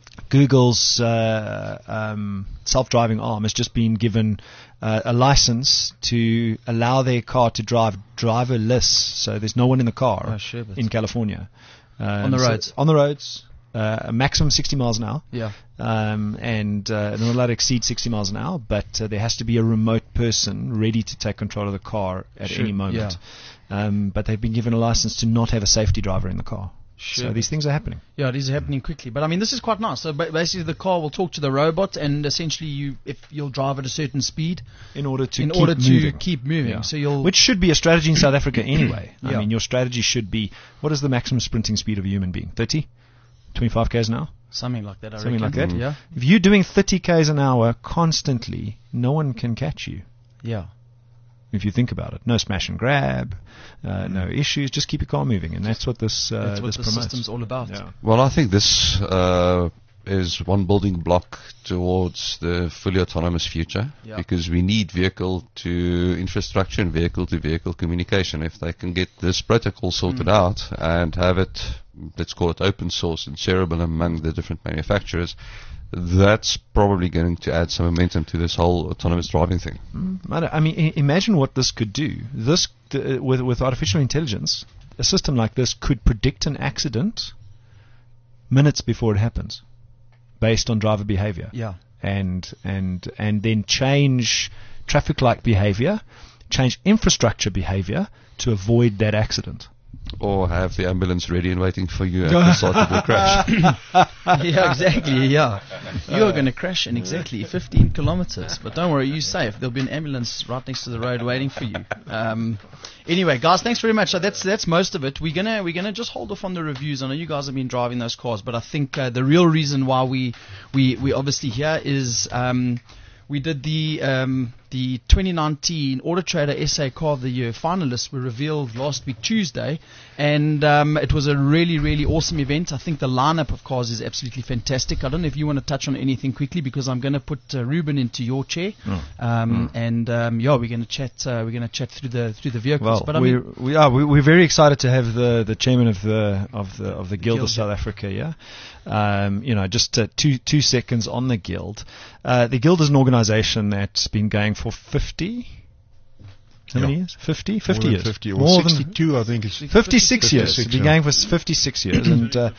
Google's uh, um, self-driving arm has just been given uh, a license to allow their car to drive driverless. So there's no one in the car Oh, sure, but- in California. Um, On the so- roads. on the roads. Uh, a maximum sixty miles an hour. Yeah. Um, and uh, they're not allowed to exceed sixty miles an hour, but uh, there has to be a remote person ready to take control of the car at Sure, any moment. Um, but they've been given a license to not have a safety driver in the car. Sure. So these things are happening. Yeah, it is happening quickly. But I mean, this is quite nice. So ba- basically, the car will talk to the robot, and essentially, you if you'll drive at a certain speed In order to in keep order to moving. keep moving. Yeah. So you'll Which should be a strategy in South Africa anyway. I Yeah. mean, your strategy should be, what is the maximum sprinting speed of a human being? thirty? twenty-five k's an hour? something like that. I Something like reckon. that? Yeah, If you're doing thirty k's an hour constantly, no one can catch you. yeah. If you think about it, no smash and grab, uh, no issues. Just keep your car moving, and that's what this uh, That's what this the promotes. system's all about. Yeah. Well, I think this uh, is one building block towards the fully autonomous future Yeah. because we need vehicle to infrastructure and vehicle to vehicle communication. If they can get this protocol sorted Mm. out and have it, let's call it open source and shareable among the different manufacturers, that's probably going to add some momentum to this whole autonomous driving thing. I don't- I mean, I- imagine what this could do. This uh, with with artificial intelligence, a system like this could predict an accident minutes before it happens, based on driver behavior. Yeah. and and and then change traffic light behavior, change infrastructure behavior to avoid that accident. Or have the ambulance ready and waiting for you at the site of the crash. Yeah, exactly. Yeah, you're going to crash in exactly fifteen kilometers. But don't worry, you're safe. There'll be an ambulance right next to the road waiting for you. Um, anyway, guys, thanks very much. So that's that's most of it. We're gonna we're gonna just hold off on the reviews. I know you guys have been driving those cars, but I think uh, the real reason why we we we obviously here is. Um, We did the um, the twenty nineteen Auto Trader S A Car of the Year finalists were revealed last week Tuesday, and um, it was a really really awesome event. I think the lineup of cars is absolutely fantastic. I don't know if you want to touch on anything quickly because I'm going to put uh, Ruben into your chair, Oh. um, and um, yeah, we're going to chat. Uh, we're going to chat through the through the vehicles. Well, but I we're, mean, we are we, we're very excited to have the, the chairman of the of the of the Guild, Guild, of South Africa. Yeah, um, you know, just uh, two two seconds on the Guild. Uh, the Guild is an organisation that's been going for fifty. How many Yeah. years? fifty? More fifty than years. fifty or More than sixty-two, I think it's fifty-six years. fifty-six, We've been yeah. going for s- fifty-six years, and uh,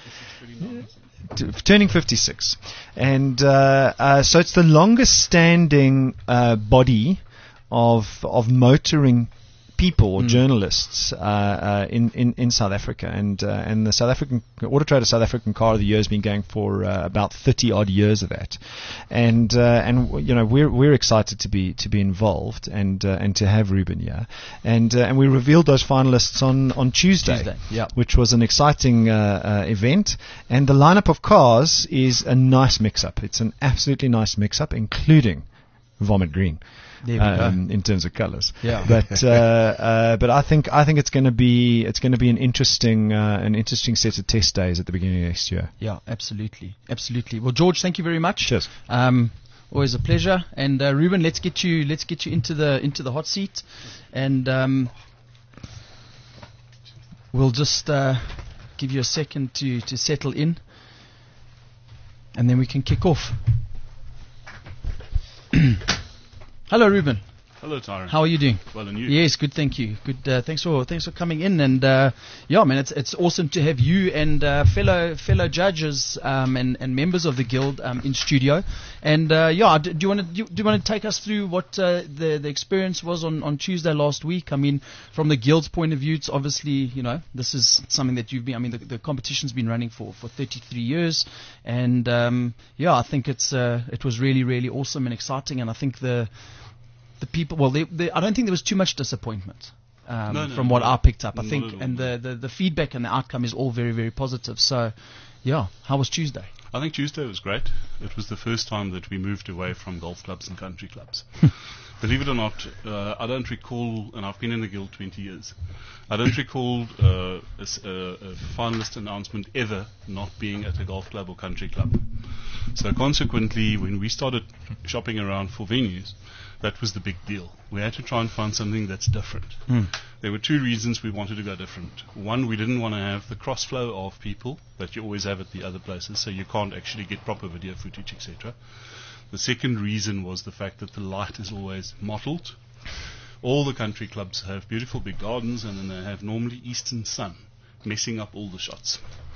t- turning fifty-six, and uh, uh, so it's the longest-standing uh, body of of motoring people or Mm. journalists uh, uh, in, in in South Africa, and uh, and the South African Auto Trader South African Car of the Year has been going for uh, about thirty odd years of that, and uh, and you know we're we're excited to be to be involved and uh, and to have Ruben here, and uh, and we revealed those finalists on on Tuesday, Tuesday, yeah. which was an exciting uh, uh, event, and the lineup of cars is a nice mix-up. It's an absolutely nice mix-up, including Vomit Green. There we Um, go. in terms of colours, Yeah. But uh, uh, but I think I think it's going to be it's going to be an interesting uh, an interesting set of test days at the beginning of next year. Yeah, absolutely, absolutely. Well, George, thank you very much. Cheers. Um, always a pleasure. And uh, Ruben, let's get you let's get you into the into the hot seat, and um, we'll just uh, give you a second to to settle in, and then we can kick off. Hello, Ruben. Hello, Tyron. How are you doing? Well, and you? Yes, good. Thank you. Good. Uh, thanks for thanks for coming in, and uh, yeah, man, it's it's awesome to have you and uh, fellow fellow judges um, and and members of the guild um, in studio. And uh, yeah, do, do you want to do, do you want to take us through what uh, the the experience was on, on Tuesday last week? I mean, from the guild's point of view, it's obviously, you know, this is something that you've been. I mean, the, the competition's been running for, for thirty-three years, and um, yeah, I think it's uh, it was really really awesome and exciting, and I think the The people, well, they, they, I don't think there was too much disappointment um, No, no, from no, what no. I picked up. I Not think, at all. and the, the, the feedback and the outcome is all very, very positive. So, yeah, how was Tuesday? I think Tuesday was great. It was the first time that we moved away from golf clubs and country clubs. Believe it or not, uh, I don't recall, and I've been in the guild twenty years, I don't recall uh, a, s- a- a finalist announcement ever not being at a golf club or country club. So consequently, when we started shopping around for venues, that was the big deal. We had to try and find something that's different. Mm. There were two reasons we wanted to go different. One, we didn't want to have the cross flow of people that you always have at the other places, so you can't actually get proper video footage, et cetera. The second reason was the fact that the light is always mottled. All the country clubs have beautiful big gardens, and then they have normally eastern sun messing up all the shots.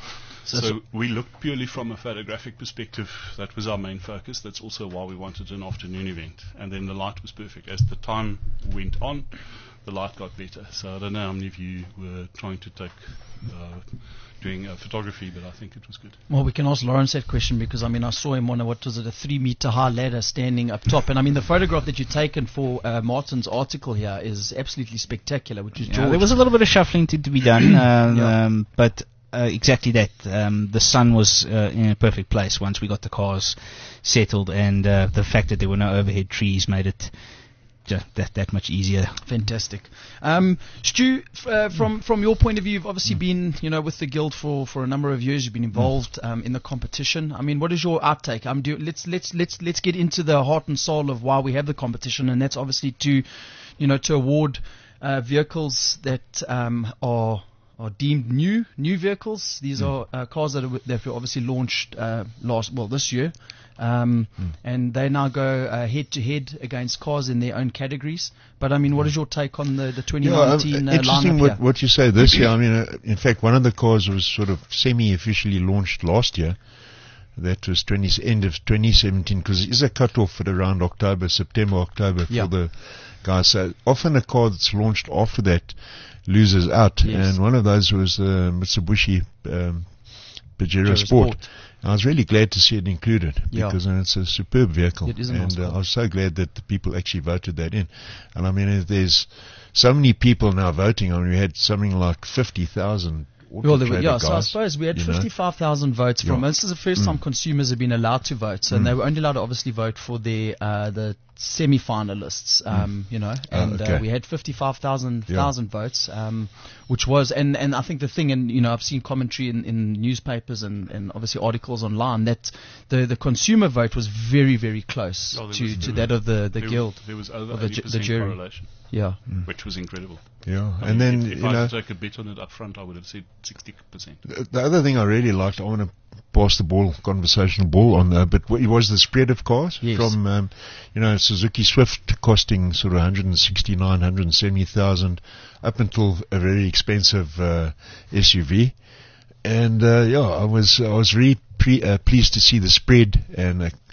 So So, we looked purely from a photographic perspective. That was our main focus. That's also why we wanted an afternoon event. And then the light was perfect. As the time went on, the light got better. So I don't know how many of you were trying to take, uh, doing uh, photography, but I think it was good. Well, we can ask Lawrence that question because, I mean, I saw him on a, what was it, a three meter high ladder standing up top. And, I mean, the photograph that you've taken for uh, Martin's article here is absolutely spectacular, which is Yeah, George. there was a little bit of shuffling to, to be done, um, Yeah. um, but uh, exactly that. Um, the sun was uh, in a perfect place once we got the cars settled, and uh, the fact that there were no overhead trees made it just that that much easier. Fantastic. Um, Stu, f- uh, from from your point of view, you've obviously been, you know, with the guild for, for a number of years. You've been involved um, in the competition. I mean, what is your outtake? Um, do, let's let's let's let's get into the heart and soul of why we have the competition, and that's obviously to, you know, to award uh, vehicles that um, are are deemed new new vehicles. These are uh, cars that are, that were obviously launched uh, last well this year. Um, Mm. and they now go uh, head to head against cars in their own categories. But I mean, what is your take on the, the twenty nineteen Yeah, uh, um, interesting lineup what, here? what you say this year. I mean, uh, in fact, one of the cars was sort of semi-officially launched last year. That was twenty, end of twenty seventeen, because it is a cut-off at around October, September, October Yeah. for the guys. So often a car that's launched after that loses out. Yes. And one of those was the Mitsubishi um, Pajero Pajero Sport. Sport. I was really glad to see it included Yeah. because uh, it's a superb vehicle, It is a and nice uh, car. I was so glad that the people actually voted that in. And I mean, uh, there's so many people now voting. I mean, we had something like fifty thousand. Well, there were, yeah, so I guys, suppose we had you know. fifty-five thousand votes from. Yeah. This is the first Mm. time consumers have been allowed to vote, so Mm. they were only allowed to obviously vote for the uh, the semi-finalists. Um, You know, Oh, and okay. uh, we had fifty-five thousand Yeah. thousand votes, um, which was, and and I think the thing, and you know, I've seen commentary in, in newspapers and, and obviously articles online that the the consumer vote was very very close Oh, there to, was- to there that was- of the the there, guild. There was over Or the eighty ju- percent the jury. correlation, Yeah. which was incredible. Yeah, I and mean, then if, if you I know, had to take a bet on it up front, I would have said sixty percent. the the other thing I really liked, I want to pass the ball, conversational ball on there, but what- it was the spread of cars Yes. from, um, you know, Suzuki Swift costing sort of one hundred sixty-nine, one hundred seventy thousand up until a very expensive uh, S U V. And uh, yeah, I was I was really pre- uh, pleased to see the spread, and a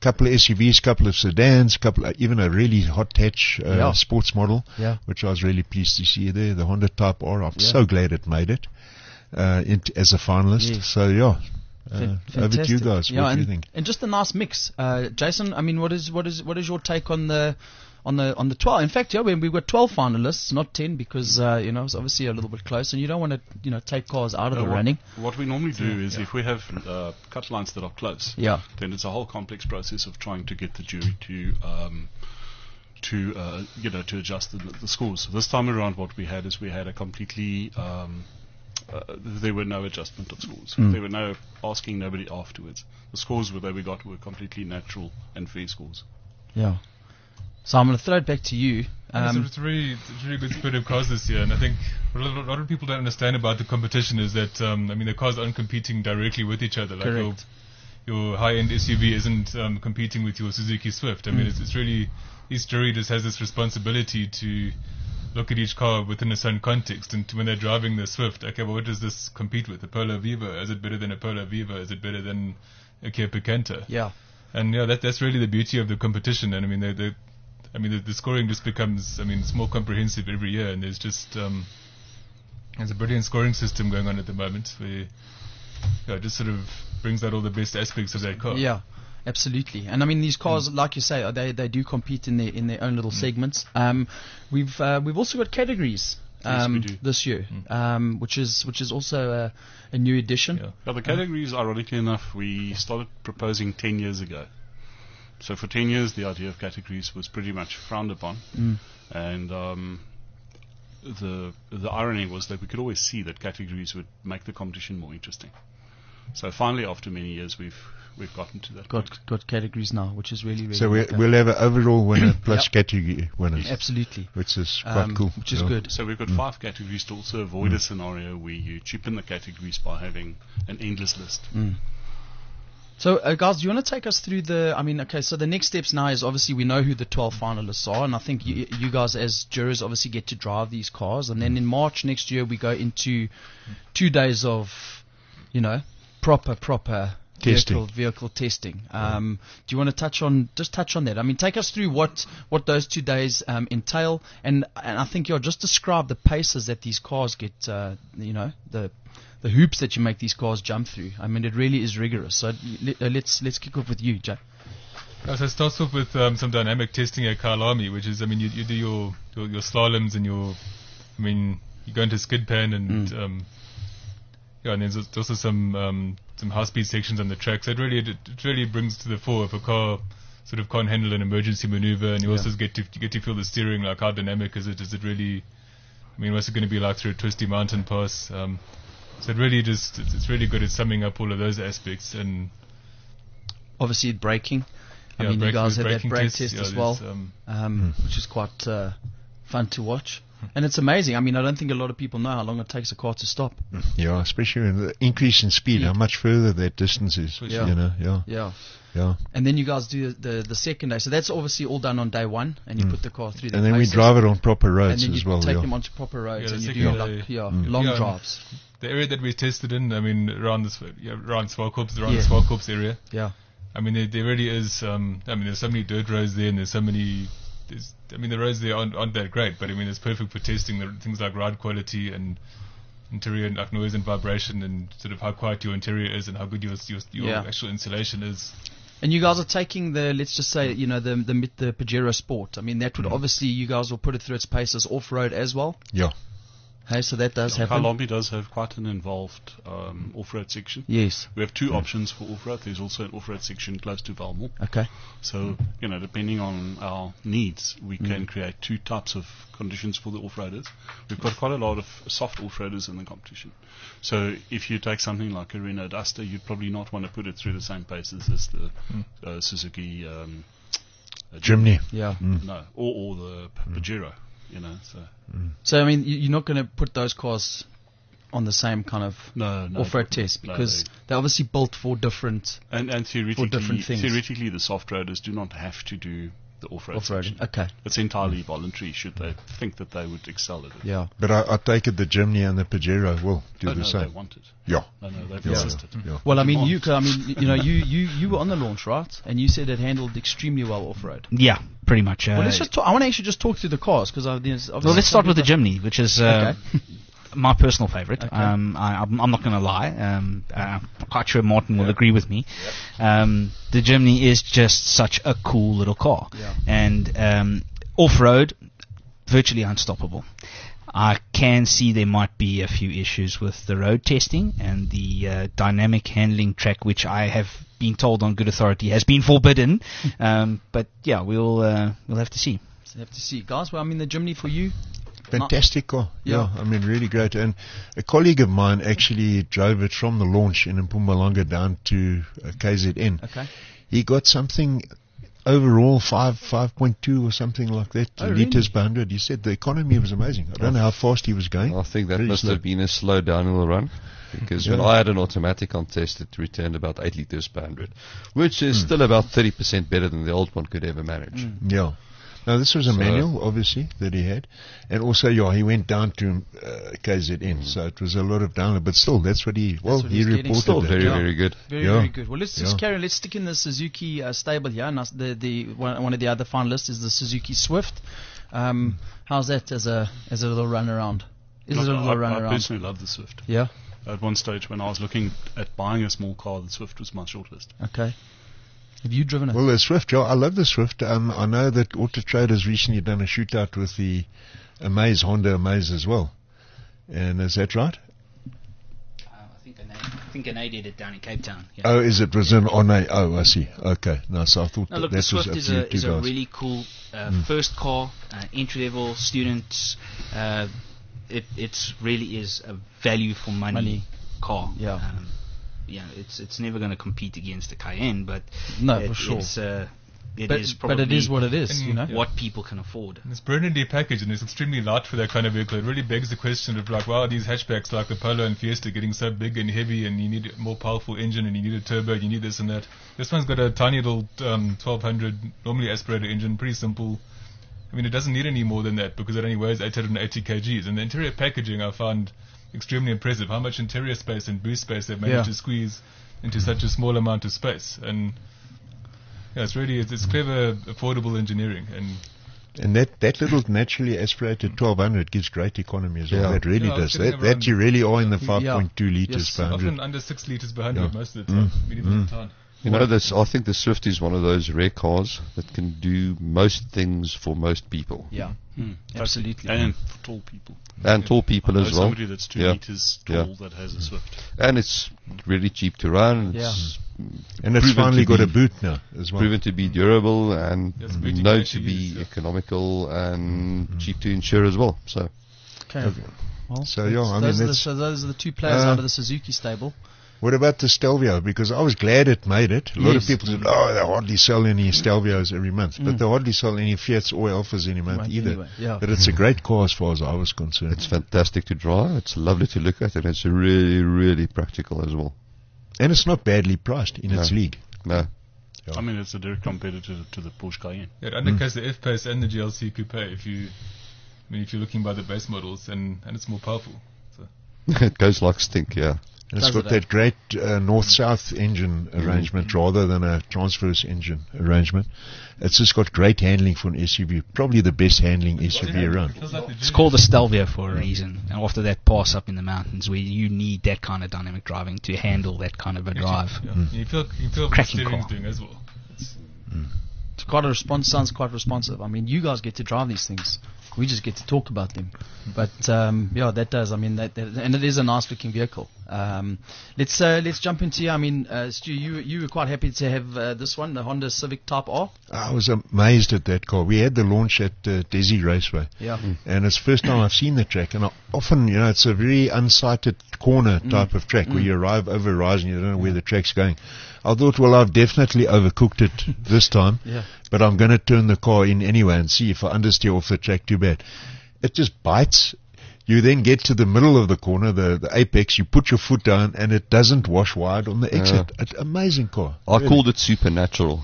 couple of S U Vs, couple of sedans, couple of, even a really hot hatch uh, Yeah. sports model, Yeah. which I was really pleased to see there. The Honda Type R. I'm Yeah. so glad it made it uh, in, as a finalist. Yes. So yeah. Uh, Fan- over to you fantastic. guys. Yeah, what and, do you think? and just a nice mix. Uh, Jason, I mean, what is what is what is your take on the on the on the twelve? In fact, yeah, we, we've got twelve finalists, not ten, because uh, you know it's obviously a little bit close, and you don't want to you know take cars out of Uh, the what, running. what we normally do is yeah. if we have uh, cut lines that are close, Yeah. then it's a whole complex process of trying to get the jury to um, to uh, you know to adjust the, the scores. This time around, what we had is we had a completely um, uh, there were no adjustment of scores. Mm. There were no asking nobody afterwards. The scores that we got were completely natural and fair scores. Yeah. So I'm going to throw it back to you. Um, Um, it's a really, it's a really good split of cars this year, and I think what a lot, a lot of people don't understand about the competition is that um, I mean the cars aren't competing directly with each other. Like your, Correct. your high-end S U V isn't um, competing with your Suzuki Swift. I mean, Mm. it's, it's really each jury just has this responsibility to look at each car within its own context, and when they're driving the Swift, okay, well, what does this compete with? A Polo Vivo? Is it better than a Polo Vivo? Is it better than a Kia Picanto? yeah. And yeah, that that's really the beauty of the competition. And I mean, the, the I mean, the, the scoring just becomes, I mean, it's more comprehensive every year. And there's just um, there's a brilliant scoring system going on at the moment, where yeah, it just sort of brings out all the best aspects of that car. Yeah, absolutely. And I mean, these cars, like you say, uh, they they do compete in their in their own little segments. Um, we've uh, we've also got categories Yes, um, we do. this year, um, which is which is also a, a new addition. Yeah. Now, the categories, ironically enough, we started proposing ten years ago. So for ten years, the idea of categories was pretty much frowned upon. Mm. And um, the the irony was that we could always see that categories would make the competition more interesting. So finally, after many years, we've we've gotten to that point. Got got categories now, which is really really. So we, okay. we'll have an overall winner plus Yep. category winners, Absolutely. which is quite Um, cool. Which is Yeah. good. So we've got five categories to also avoid a scenario where you cheapen the categories by having an endless list. Mm. So, uh, guys, do you want to take us through the? I mean, okay. So the next steps now is obviously we know who the twelve finalists are, and I think you, you guys as jurors obviously get to drive these cars, and then in March next year we go into two days of, you know, proper proper Testing. vehicle vehicle testing. Um, do you want to touch on just touch on that? I mean, take us through what what those two days um, entail, and and I think you'll just describe the paces that these cars get. Uh, you know, the the hoops that you make these cars jump through. I mean, it really is rigorous. So let, uh, let's let's kick off with you, Jay. Uh, so it starts off with um, some dynamic testing at Kyalami, which is, I mean, you, you do your, your your slaloms and your, I mean, you go into skid pan and Mm. um, yeah, and there's also some um, some high speed sections on the track. So it really it, it really brings to the fore if a car sort of can't handle an emergency maneuver, and you Yeah. also get to you get to feel the steering. Like, how dynamic is it? Is it really? I mean, what's it going to be like through a twisty mountain pass? Um, so it really just it's, it's really good at summing up all of those aspects. And Obviously, braking. I yeah, mean, you braking- guys have that braking brake tests, test yeah, as well, there's, um, um, which is quite uh, fun to watch. And it's amazing. I mean, I don't think a lot of people know how long it takes a car to stop. Yeah, especially in the increase in speed, Yeah. how much further that distance is. Yeah. You know, yeah, Yeah. yeah. And then you guys do the the second day. So that's obviously all done on day one, and you put the car through the And then we paces, drive it on proper and roads then you as well. take Yeah. them onto proper roads, Yeah, and the you do second like day- yeah, Mm. long Yeah, drives. the area that we tested in, I mean, around this, yeah, around Swarkorps, around Yeah. the Swarkorps area. Yeah. I mean, there, there really is. Um, I mean, there's so many dirt roads there, and there's so many. There's, I mean, the roads there aren't, aren't that great, but I mean, it's perfect for testing the things like ride quality and interior like noise and vibration, and sort of how quiet your interior is and how good your your, your Yeah. actual insulation is. And you guys are taking the, let's just say, you know, the the the Pajero Sport. I mean, that would obviously you guys will put it through its paces off road as well. Yeah. Hey, so that does happen. Kyalami does have quite an involved um, off-road section. Yes. We have two options for off-road. There's also an off-road section close to Valmore. Okay. So, you know, depending on our needs, we can create two types of conditions for the off-roaders. We've got quite a lot of soft off-roaders in the competition. So if you take something like a Renault Duster, you'd probably not want to put it through the same paces as the uh, Suzuki um, uh, Jimny. Yeah. No, or, or the P- Pajero, you know. So So I mean, you- you're not going to put those cars on the same kind of no, no. off-road test no, because they- they're obviously built for different. And, and theoretically, different things. theoretically, the soft roaders do not have to do the off-road. Off-roading. section. Okay. It's entirely voluntary. Should they think that they would excel at it? Yeah. But I, I take it the Jimny and the Pajero will do Oh, the no, same. they want it. Yeah. No, no, they've Yeah. insisted. Yeah. Well, I mean, Demand. you, 'cause, I mean, you know, you, you, you were on the launch, right? And you said it handled extremely well off-road. Yeah, pretty much. Uh, Well, let's just talk, I want to actually just talk through the cars because I've. well, let's start with the Jimny, which is uh, Okay. my personal favorite. Okay. Um, I, I'm, I'm not going to lie. Um, uh, I'm quite sure Martin will agree with me. Um, the Jimny is just such a cool little car, Yeah. and um, off-road, virtually unstoppable. I can see there might be a few issues with the road testing and the uh, dynamic handling track, which I have been told on good authority has been forbidden. um, but yeah, we'll uh, we'll have to see. So you have to see, guys. Well, I mean, the Jimny for you. Fantastic car. Yeah. Yeah. I mean, really great. And a colleague of mine actually drove it from the launch in Mpumalanga down to uh, K Z N. Okay. He got something overall five, five point two or something like that Oh, liters really? per hundred. He said the economy was amazing. I don't know how fast he was going. I think that Very must slow. have been a slow downhill run. Because when Yeah. I had an automatic on test, it returned about eight liters per hundred, which is Hmm. still about thirty percent better than the old one could ever manage. Yeah. Now, this was a So- manual, obviously, that he had. And also, yeah, he went down to uh, K Z N, so it was a lot of download. But still, that's what he, well, what he he's getting. reported Still that. very, Yeah. very good. Very, Yeah. very good. Well, let's just Yeah. carry on. Let's stick in the Suzuki uh, stable here. And us- the, the one, one of the other finalists is the Suzuki Swift. Um, how's that as a as a little run around? Is Look, it a little I, run I around? personally love the Swift. Yeah. At one stage, when I was looking at buying a small car, the Swift was my shortlist. Okay. Have you driven it? Well, the Swift, yeah, I love the Swift. Um, I know that Auto Trader's recently done a shootout with the Amaze, Honda Amaze as well. And is that right? Uh, I think Anae, I think Anae did it down in Cape Town. Yeah. Oh, is it was in on a, oh, I see. Okay. No, so I thought No, that, look, that the was Swift up is to you a two is a guys. really cool uh, Mm. first car, uh, entry level students. Uh, it it's really is a value for money, Money. car. Yeah. Um, yeah, it's it's never going to compete against the Cayenne, but No, it, for sure. It's, uh, it but, is but probably it is what it is, And you know. what people can afford. And it's brilliantly packaged and it's extremely light for that kind of vehicle. It really begs the question of like, wow, these hatchbacks like the Polo and Fiesta getting so big and heavy, and you need a more powerful engine and you need a turbo, you need this and that. This one's got a tiny little um, twelve hundred normally aspirated engine, pretty simple. I mean, it doesn't need any more than that because it only weighs eight hundred eighty kilograms. And the interior packaging I found extremely impressive. How much interior space and boot space they've managed Yeah. to squeeze into such a small amount of space. And yeah, it's really it's, it's clever, affordable engineering. And And that, that little naturally aspirated twelve hundred gives great economy as well. Yeah. That really Yeah, I was does. getting That, that around- you really are in the Yeah. five point two liters Yes, per often hundred. under six liters per hundred Yeah. most of the time, Mm. minimum Mm. time. You know, this, I think the Swift is one of those rare cars that can do most things for most people. Yeah. Mm. Absolutely. And for tall people. And tall I people know as well. somebody that's two Yeah. meters Yeah. tall that has a Swift. And it's really cheap to run. It's And it's proven finally to got a be- boot now as well. proven to be durable and Yes, booting known can to actually be use, yeah. economical and cheap to insure as well. So Okay. Well, So, yeah, I mean, those, are the, that's- so those are the two players Uh, out of the Suzuki stable. What about the Stelvio? Because I was glad it made it. A lot of Yes. people said, oh, they hardly sell any Stelvios every month. But Mm. they hardly sell any Fiats or Alphas any month Right, either. anyway, yeah. But it's a great car as far as I was concerned. it's fantastic to drive. It's lovely to look at, and it's really, really practical as well. And it's not badly priced in its No. league. No, Yeah. I mean, it's a direct competitor to the Porsche Cayenne. Yeah, it undercuts the F-Pace and the G L C Coupe if you, I mean, if you're looking by the base models, and, and it's more powerful. So. it goes like stink. Yeah, And it's Does got it, that great uh, north-south engine arrangement rather than a transverse engine arrangement. It's just got great handling for an S U V. Probably the best handling S U V around. It feels like the It's Jimny. called a Stelvio for a reason. And after that pass up in the mountains, where you need that kind of dynamic driving to handle that kind of a drive. Yeah. You feel you feel what the Cracking steering's car. doing as well. It's, It's quite a response. Sounds quite responsive. I mean, you guys get to drive these things. We just get to talk about them. But um, yeah, that does. I mean, that, that and it is a nice looking vehicle. Um, let's uh, let's jump into. I mean, uh, Stu, you you were quite happy to have uh, this one, the Honda Civic Type R. I was amazed at that car. We had the launch at uh, Desi Raceway. Yeah. And it's the first time I've seen the track. And I, often, you know, it's a very unsighted corner type of track where you arrive over a rise and you don't know where the track's going. I thought, well, I've definitely overcooked it this time. Yeah. But I'm going to turn the car in anyway and see if I understeer off the track too bad. It just bites. You then get to the middle of the corner, the, the apex, you put your foot down and it doesn't wash wide on the exit. It's amazing car. I Really. called it supernatural.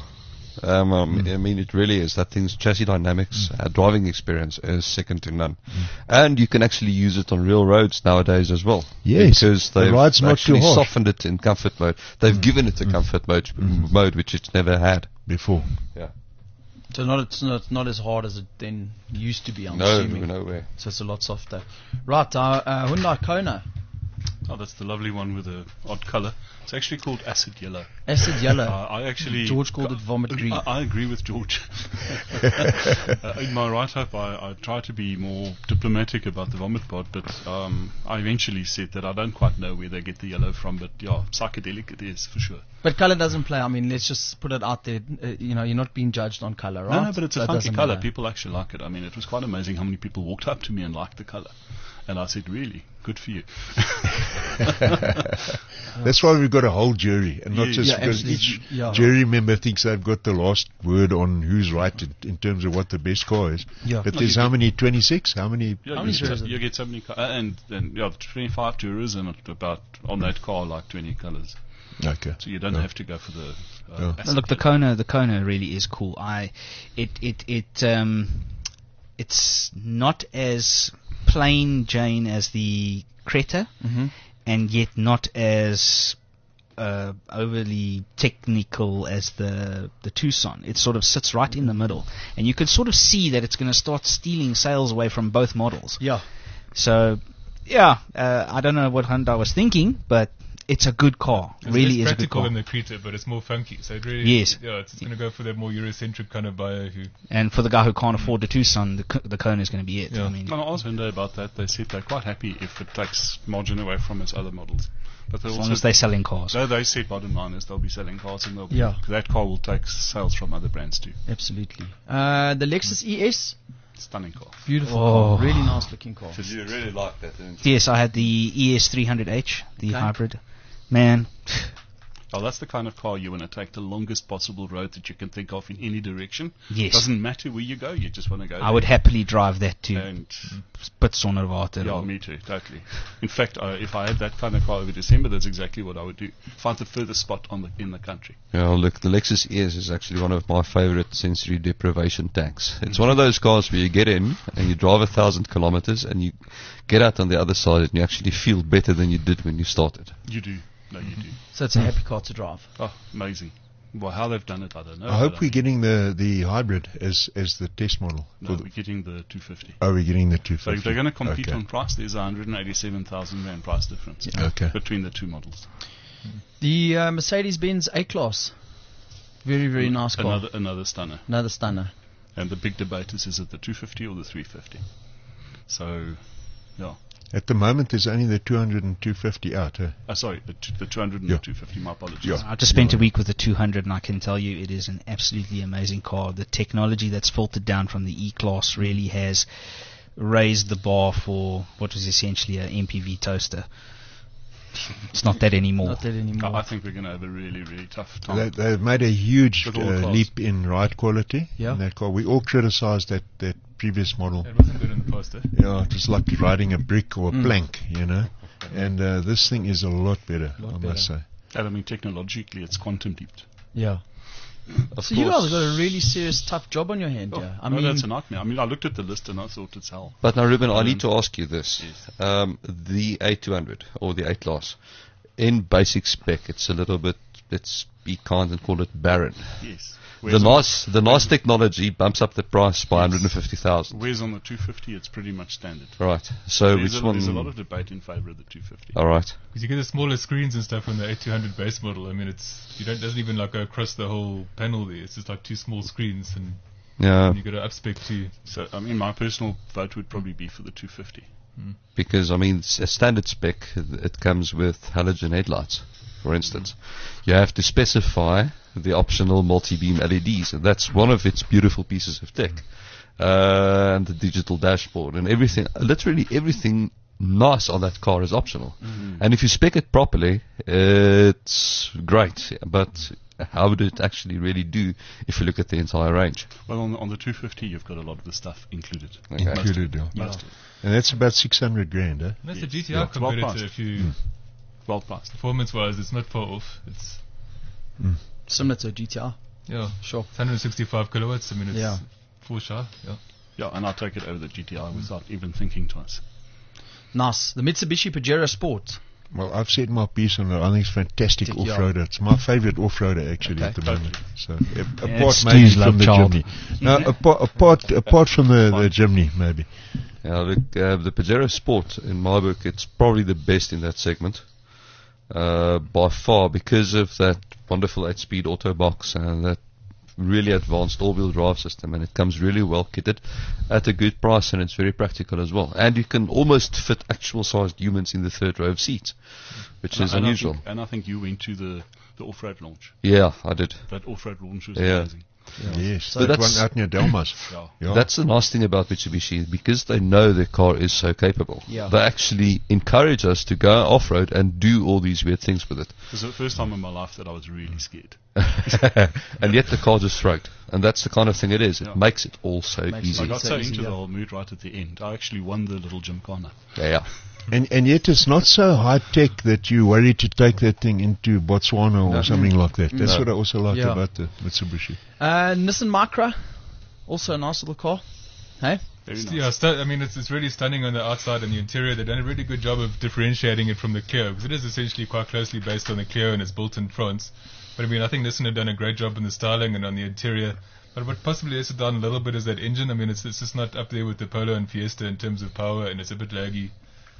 Um, um, I mean, it really is. That thing's chassis dynamics, uh, driving experience is second to none. And you can actually use it on real roads nowadays as well. Yes, Because the they've ride's not actually too harsh. softened it in comfort mode. They've given it a comfort mode, mode which it's never had. Before. Yeah. So not it's not not as hard as it then used to be. I'm No, assuming. no way. So it's a lot softer. Right, uh, uh, Hyundai Kona, Oh, that's the lovely one with the odd color. It's actually called acid yellow. acid yellow. Uh, I actually George called it vomit green. I, I agree with George. uh, in my write-up, I, I try to be more diplomatic about the vomit part, but um, I eventually said that I don't quite know where they get the yellow from, but yeah, psychedelic it is for sure. But color doesn't play. I mean, let's just put it out there. Uh, you know, you're not being judged on color, right? No, no, but it's So a it funky doesn't color. matter. People actually like it. I mean, it was quite amazing how many people walked up to me and liked the color. And I said, really? Good for you. That's why we've got a whole jury, and not Yeah, just yeah, because absolutely. each Yeah. jury member thinks they've got the last word on who's right in, in terms of what the best car is. Yeah. But No, there's you how do- many? twenty-six? How many? Yeah, How you, many get, jurors are you get so many, co- uh, and, and yeah, twenty-five jurors and about on that car like twenty colors. Okay. So you don't Yeah. have to go for the. Uh, Yeah. acid Look, the yellow. Kona, the Kona really is cool. I, it, it, it, um, it's not as plain Jane as the Creta, Mm-hmm. and yet not as uh, overly technical as the the Tucson. It sort of sits right in the middle, and you can sort of see that it's going to start stealing sales away from both models. Yeah. So, yeah, uh, I don't know what Hyundai was thinking, but it's a good car. It's really less is a good practical car. than the Creta, but it's more funky. So it really, Yes. yeah, it's, it's going to go for that more Eurocentric kind of buyer who. And for the guy who can't afford the Tucson, the, Co- the Kona is going to be it. Yeah. I mean, When I asked Hyundai about that, they said they're quite happy if it takes margin away from its other models. But they as also long as they're selling cars. no, they said bottom line is they'll be selling cars and they'll be, Yeah. that car will take sales from other brands too. Absolutely. Uh, the Lexus E S, Stunning car. beautiful Oh. car, really nice looking car. You really like that, didn't you? Yes, I had the E S three hundred H, the Okay. hybrid. Man, Oh, that's the kind of car you want to take the longest possible road that you can think of in any direction. yes. Doesn't matter where you go, you just want to go. I would happily drive that to And Spitsonnerwater. yeah, me too, totally. In fact, uh, if I had that kind of car over December, that's exactly what I would do. Find the furthest spot on the in the country. Yeah, look, the Lexus E S is actually one of my favorite sensory deprivation tanks. It's one of those cars where you get in and you drive a thousand kilometers and you get out on the other side and you actually feel better than you did when you started. You do. No, you do. So it's a happy car to drive. Oh, amazing. Well, how they've done it, I don't know. I hope but we're mean, getting the, the hybrid as as the test model. No, for the, we're getting the two fifty. oh, we're getting the two So fifty. if they're going to compete okay. on price, there's a one hundred eighty-seven thousand rand price difference Okay. between the two models. The uh, Mercedes-Benz A-Class, very very nice car. Another another stunner. Another stunner. And the big debate is: is it the two fifty or the three fifty? So, yeah. At the moment, there's only the two hundred and two fifty out. Eh? Uh, sorry, the, t- the two hundred and Yeah. the two fifty. My apologies. Yeah. I just spent a week with the two hundred, and I can tell you it is an absolutely amazing car. The technology that's filtered down from the E-Class really has raised the bar for what was essentially an M P V toaster. It's not that anymore. Not that anymore. I I think we're going to have a really, really tough time. They, they've made a huge With all the uh, cars. leap in ride quality Yeah. in that car. We all criticized that, that previous model. It wasn't good in the past, eh? Yeah, it was like riding a brick or a Mm. plank, you know. And uh, this thing is a lot better, Lot I better. must say. And I mean, technologically, it's quantum leaped. Yeah. Of So you guys got a really serious tough job on your hand Oh, here. I no, mean, that's a nightmare. I mean, I looked at the list and I thought it's hell. But now, Ruben, I Um, need to ask you this. Yes. Um, the A two hundred or the A-Class, in basic spec, it's a little bit, let's be kind and call it barren. Yes. The Whereas on- nice, the nice technology bumps up the price by one hundred fifty thousand. Whereas on the two fifty, it's pretty much standard. Right. So there's, which a, one? there's a lot of debate in favour of the two fifty. All right. Because you get the smaller screens and stuff on the A two hundred base model. I mean, it's you don't doesn't even like go across the whole panel there. It's just like two small screens, and Yeah. you got to upspec to. So, I mean, my personal vote would probably be for the two fifty. Because I mean, s- a standard spec, it it comes with halogen headlights, for instance. You have to specify the optional multi-beam L E Ds, and that's one of its beautiful pieces of tech. Uh, and the digital dashboard and everything, literally everything nice on that car is optional. And if you spec it properly, it's great. But how would it actually really do if you look at the entire range? Well, on, on the two fifty, you've got a lot of the stuff included. Okay. Included, yeah. Most of it. And that's about six hundred grand, eh? That's Yes. a G T R Yeah, it's well competitor. priced. If you Well priced. performance-wise, it's not far off. It's similar to a G T R. Yeah, Sure. It's one hundred sixty-five kilowatts. I mean, it's Yeah. full sharp. Yeah. Yeah, and I'll take it over the G T I without even thinking twice. Nice. The Mitsubishi Pajero Sport. Well, I've said my piece on it. I think it's fantastic Yeah. off-roader. It's my favorite off-roader actually Okay. at the moment. So, a- Yeah, apart it's maybe Steve's from love the child. Jimny. No, apart apart apart from the, the Jimny, maybe. Yeah, the, uh, the Pajero Sport, in my book, it's probably the best in that segment. Uh, by far, because of that wonderful eight-speed auto box and that really advanced all-wheel drive system, and it comes really well kitted at a good price, and it's very practical as well. And you can almost fit actual-sized humans in the third row of seats, which And is I- and I unusual. think- and I think you went to the, the off-road launch. Yeah, I did. That off-road launch was Yeah. amazing. Yes, So that that's- one out near Delmas. Yeah. Yeah. That's the nice thing about Mitsubishi, because they know their car is so capable. Yeah. They actually encourage us to go off-road and do all these weird things with it. It was the first time in my life that I was really scared. And yet the car just stroked. And that's the kind of thing it is. It Yeah. makes it all so Makes it easy. I got so so easy, into yeah. the whole mood right at the end. I actually won the little gymkhana. Yeah. And and yet it's not so high tech that you worry to take that thing into Botswana or No. something like that. That's No. what I also like Yeah. about the Mitsubishi. Uh, Nissan Micra. Also a nice little car. Hey? Very St- nice. Yeah, stu- I mean, it's, it's really stunning on the outside and the interior. They've done a really good job of differentiating it from the Clio, because it is essentially quite closely based on the Clio and it's built in France. But I mean, I think Nissan have done a great job in the styling and on the interior. But what possibly has it done a little bit is that engine. I mean, it's, it's just not up there with the Polo and Fiesta in terms of power, and it's a bit laggy.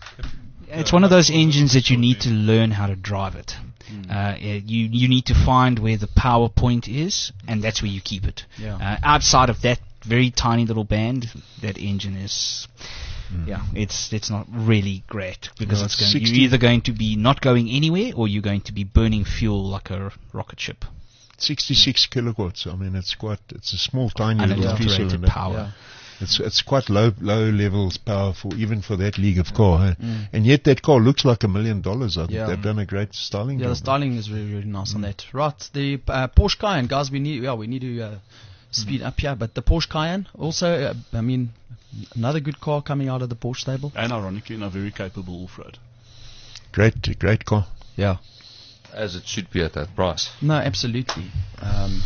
It's one of those engines that you need to learn how to drive it. Uh, you you need to find where the power point is, and that's where you keep it. Yeah. Uh, outside of that very tiny little band, that engine is, yeah, it's it's not really great because No, it's it's going, sixty you're either going to be not going anywhere or you're going to be burning fuel like a rocket ship. sixty-six kilowatts. I mean, it's quite. It's a small, tiny little piece of Unadulterated it. power. Yeah. It's it's quite low low levels power for even for that league of car. Huh? Mm. And yet that car looks like a million dollars. I think Yeah. they've done a great styling Yeah, job. the styling is really, really nice on that. Right, the uh, Porsche Cayenne, guys, we need, yeah, we need to uh, speed up here. But the Porsche Cayenne, also, uh, I mean, another good car coming out of the Porsche stable. And ironically, in a very capable off-road. Great, great car. Yeah. As it should be at that price. No, absolutely. Um,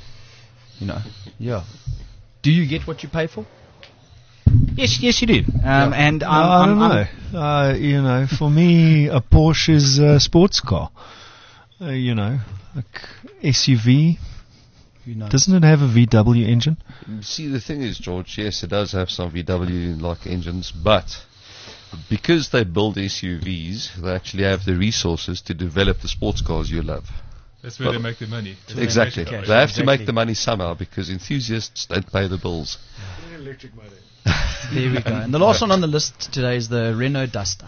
you know, yeah. Do you get what you pay for? Yes, yes, you do. Um, And No, I'm, I I'm, don't I'm- know. Uh, you know, for me, a Porsche is a sports car. Uh, you know, like S U V. You know. Doesn't it have a V W engine? See, the thing is, George, yes, it does have some V W-like engines, but because they build S U Vs, they actually have the resources to develop the sports cars you love. That's where Well, they make the money. That's Exactly. where they make They it. have to make Exactly. the money somehow because enthusiasts don't pay the bills. There we go. And the last one on the list today is the Renault Duster.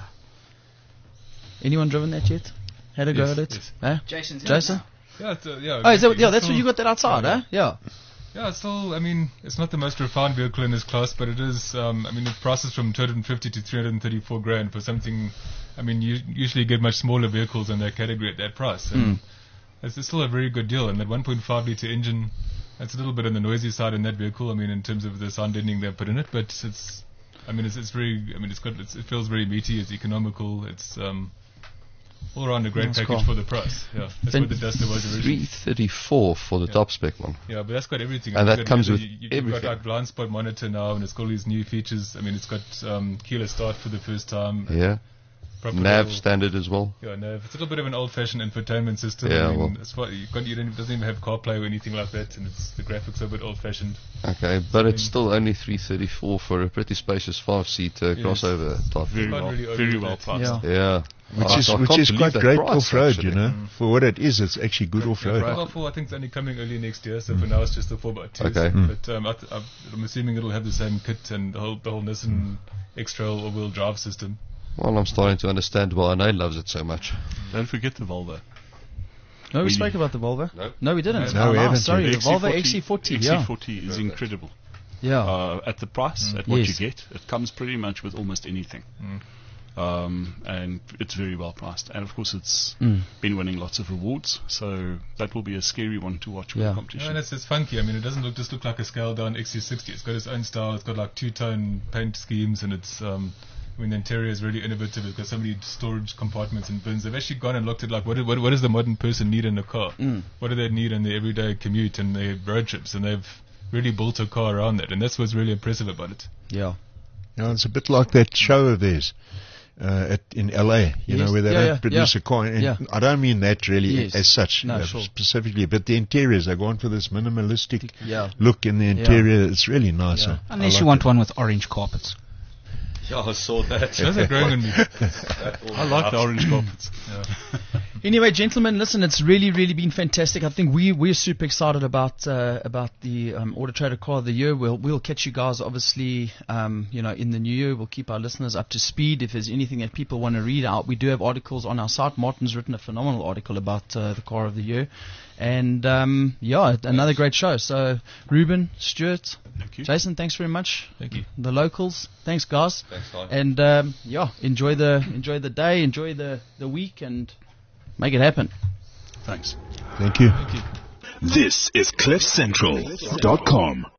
Anyone driven that yet? Had a go Yes, at it? yes. Eh? Jason's Jason? Yeah, it's, uh, yeah. Oh, is that, exactly. yeah, It's that's still- what you got that outside, eh? Yeah. Yeah, it's still, I mean, it's not the most refined vehicle in this class, but it is, um, I mean, it prices from two hundred fifty to three hundred thirty-four grand for something, I mean, you usually get much smaller vehicles in that category at that price. And Mm. it's, it's still a very good deal. And that one point five litre engine, it's a little bit on the noisy side in that vehicle, I mean, in terms of the sound deadening they put in it, but it's, I mean, it's, it's very, I mean, it's got, it's, it feels very meaty, it's economical, it's, um, all around a great Nice package car. for the price. Yeah, that's Then what the Duster was originally. three thirty-four for the Yeah. top spec one. Yeah, but that's got everything. And It's that got- comes you- with you, You've everything. got like blind spot monitor now, and it's got all these new features. I mean, it's got um, keyless start for the first time. Yeah. proper Nav little- standard as well. Yeah, nav. It's a little bit of an old-fashioned infotainment system. Yeah, I mean, well. it's what you can't, you don't, it doesn't even have CarPlay or anything like that, and it's the graphics are a bit old-fashioned. Okay, but it's mean- still only three thirty-four for a pretty spacious five-seat uh, Yes. crossover type. Very Can't well, really argue very with well that. priced. Yeah. Yeah. Which I- is I which can't is believe quite that great price, off-road, actually. you know. For what it is, it's actually good off-road. Yeah, Pro four, I think it's only coming early next year, so for now it's just a four by two. Okay. Mm. But um, I th- I've- I'm assuming it'll have the same kit and the whole, the whole Nissan X-Trail all-wheel drive system. Well, I'm starting to understand why Anaid loves it so much. Don't forget the Volvo. No, we We- spoke about the Volvo. No. No, we didn't. No, Oh, we nice. haven't. Sorry, the X C Volvo forty X C forty. X C Yeah. forty is incredible. Yeah. Uh, at the price, at what Yes. you get, it comes pretty much with almost anything. Um, and it's very well priced. And of course, it's Mm. been winning lots of awards, so that will be a scary one to watch with Yeah. the Yeah, competition. and it's, it's funky. I mean, it doesn't look just look like a scaled down X C sixty. It's got its own style. It's got like two tone paint schemes, and it's um, I mean, the interior is really innovative. It's got so many storage compartments and bins. They've actually gone and looked at like what what, what does the modern person need in a car? Mm. What do they need in their everyday commute and their road trips? And they've really built a car around that. And that's what's really impressive about it. Yeah. You know, it's a bit like that show of theirs uh, at, in L A, you Yes. know, where they Yeah, don't yeah, produce yeah. a car. And Yeah. I don't mean that really Yes. as such No, uh, sure. specifically, but the interiors, they've gone for this minimalistic Yeah. look in the interior. It's really nice. Yeah. huh? I Unless like you want it. one with orange carpets. Yeah, I saw that. Those are growing on me. I like the orange carpets. Anyway, gentlemen, listen, it's really, really been fantastic. I think we we're super excited about uh, about the um, Auto Trader Car of the Year. We'll we'll catch you guys obviously, um, you know, in the new year. We'll keep our listeners up to speed. If there's anything that people want to read out, we do have articles on our site. Martin's written a phenomenal article about uh, the Car of the Year, and um, yeah, another great show. So, Ruben, Stuart, Thank you. Jason, thanks very much. Thank you. The locals, thanks guys. Thanks, Guy. And um, yeah, enjoy the enjoy the day, enjoy the, the week, and make it happen. Thanks. Thank you. This is cliff central dot com.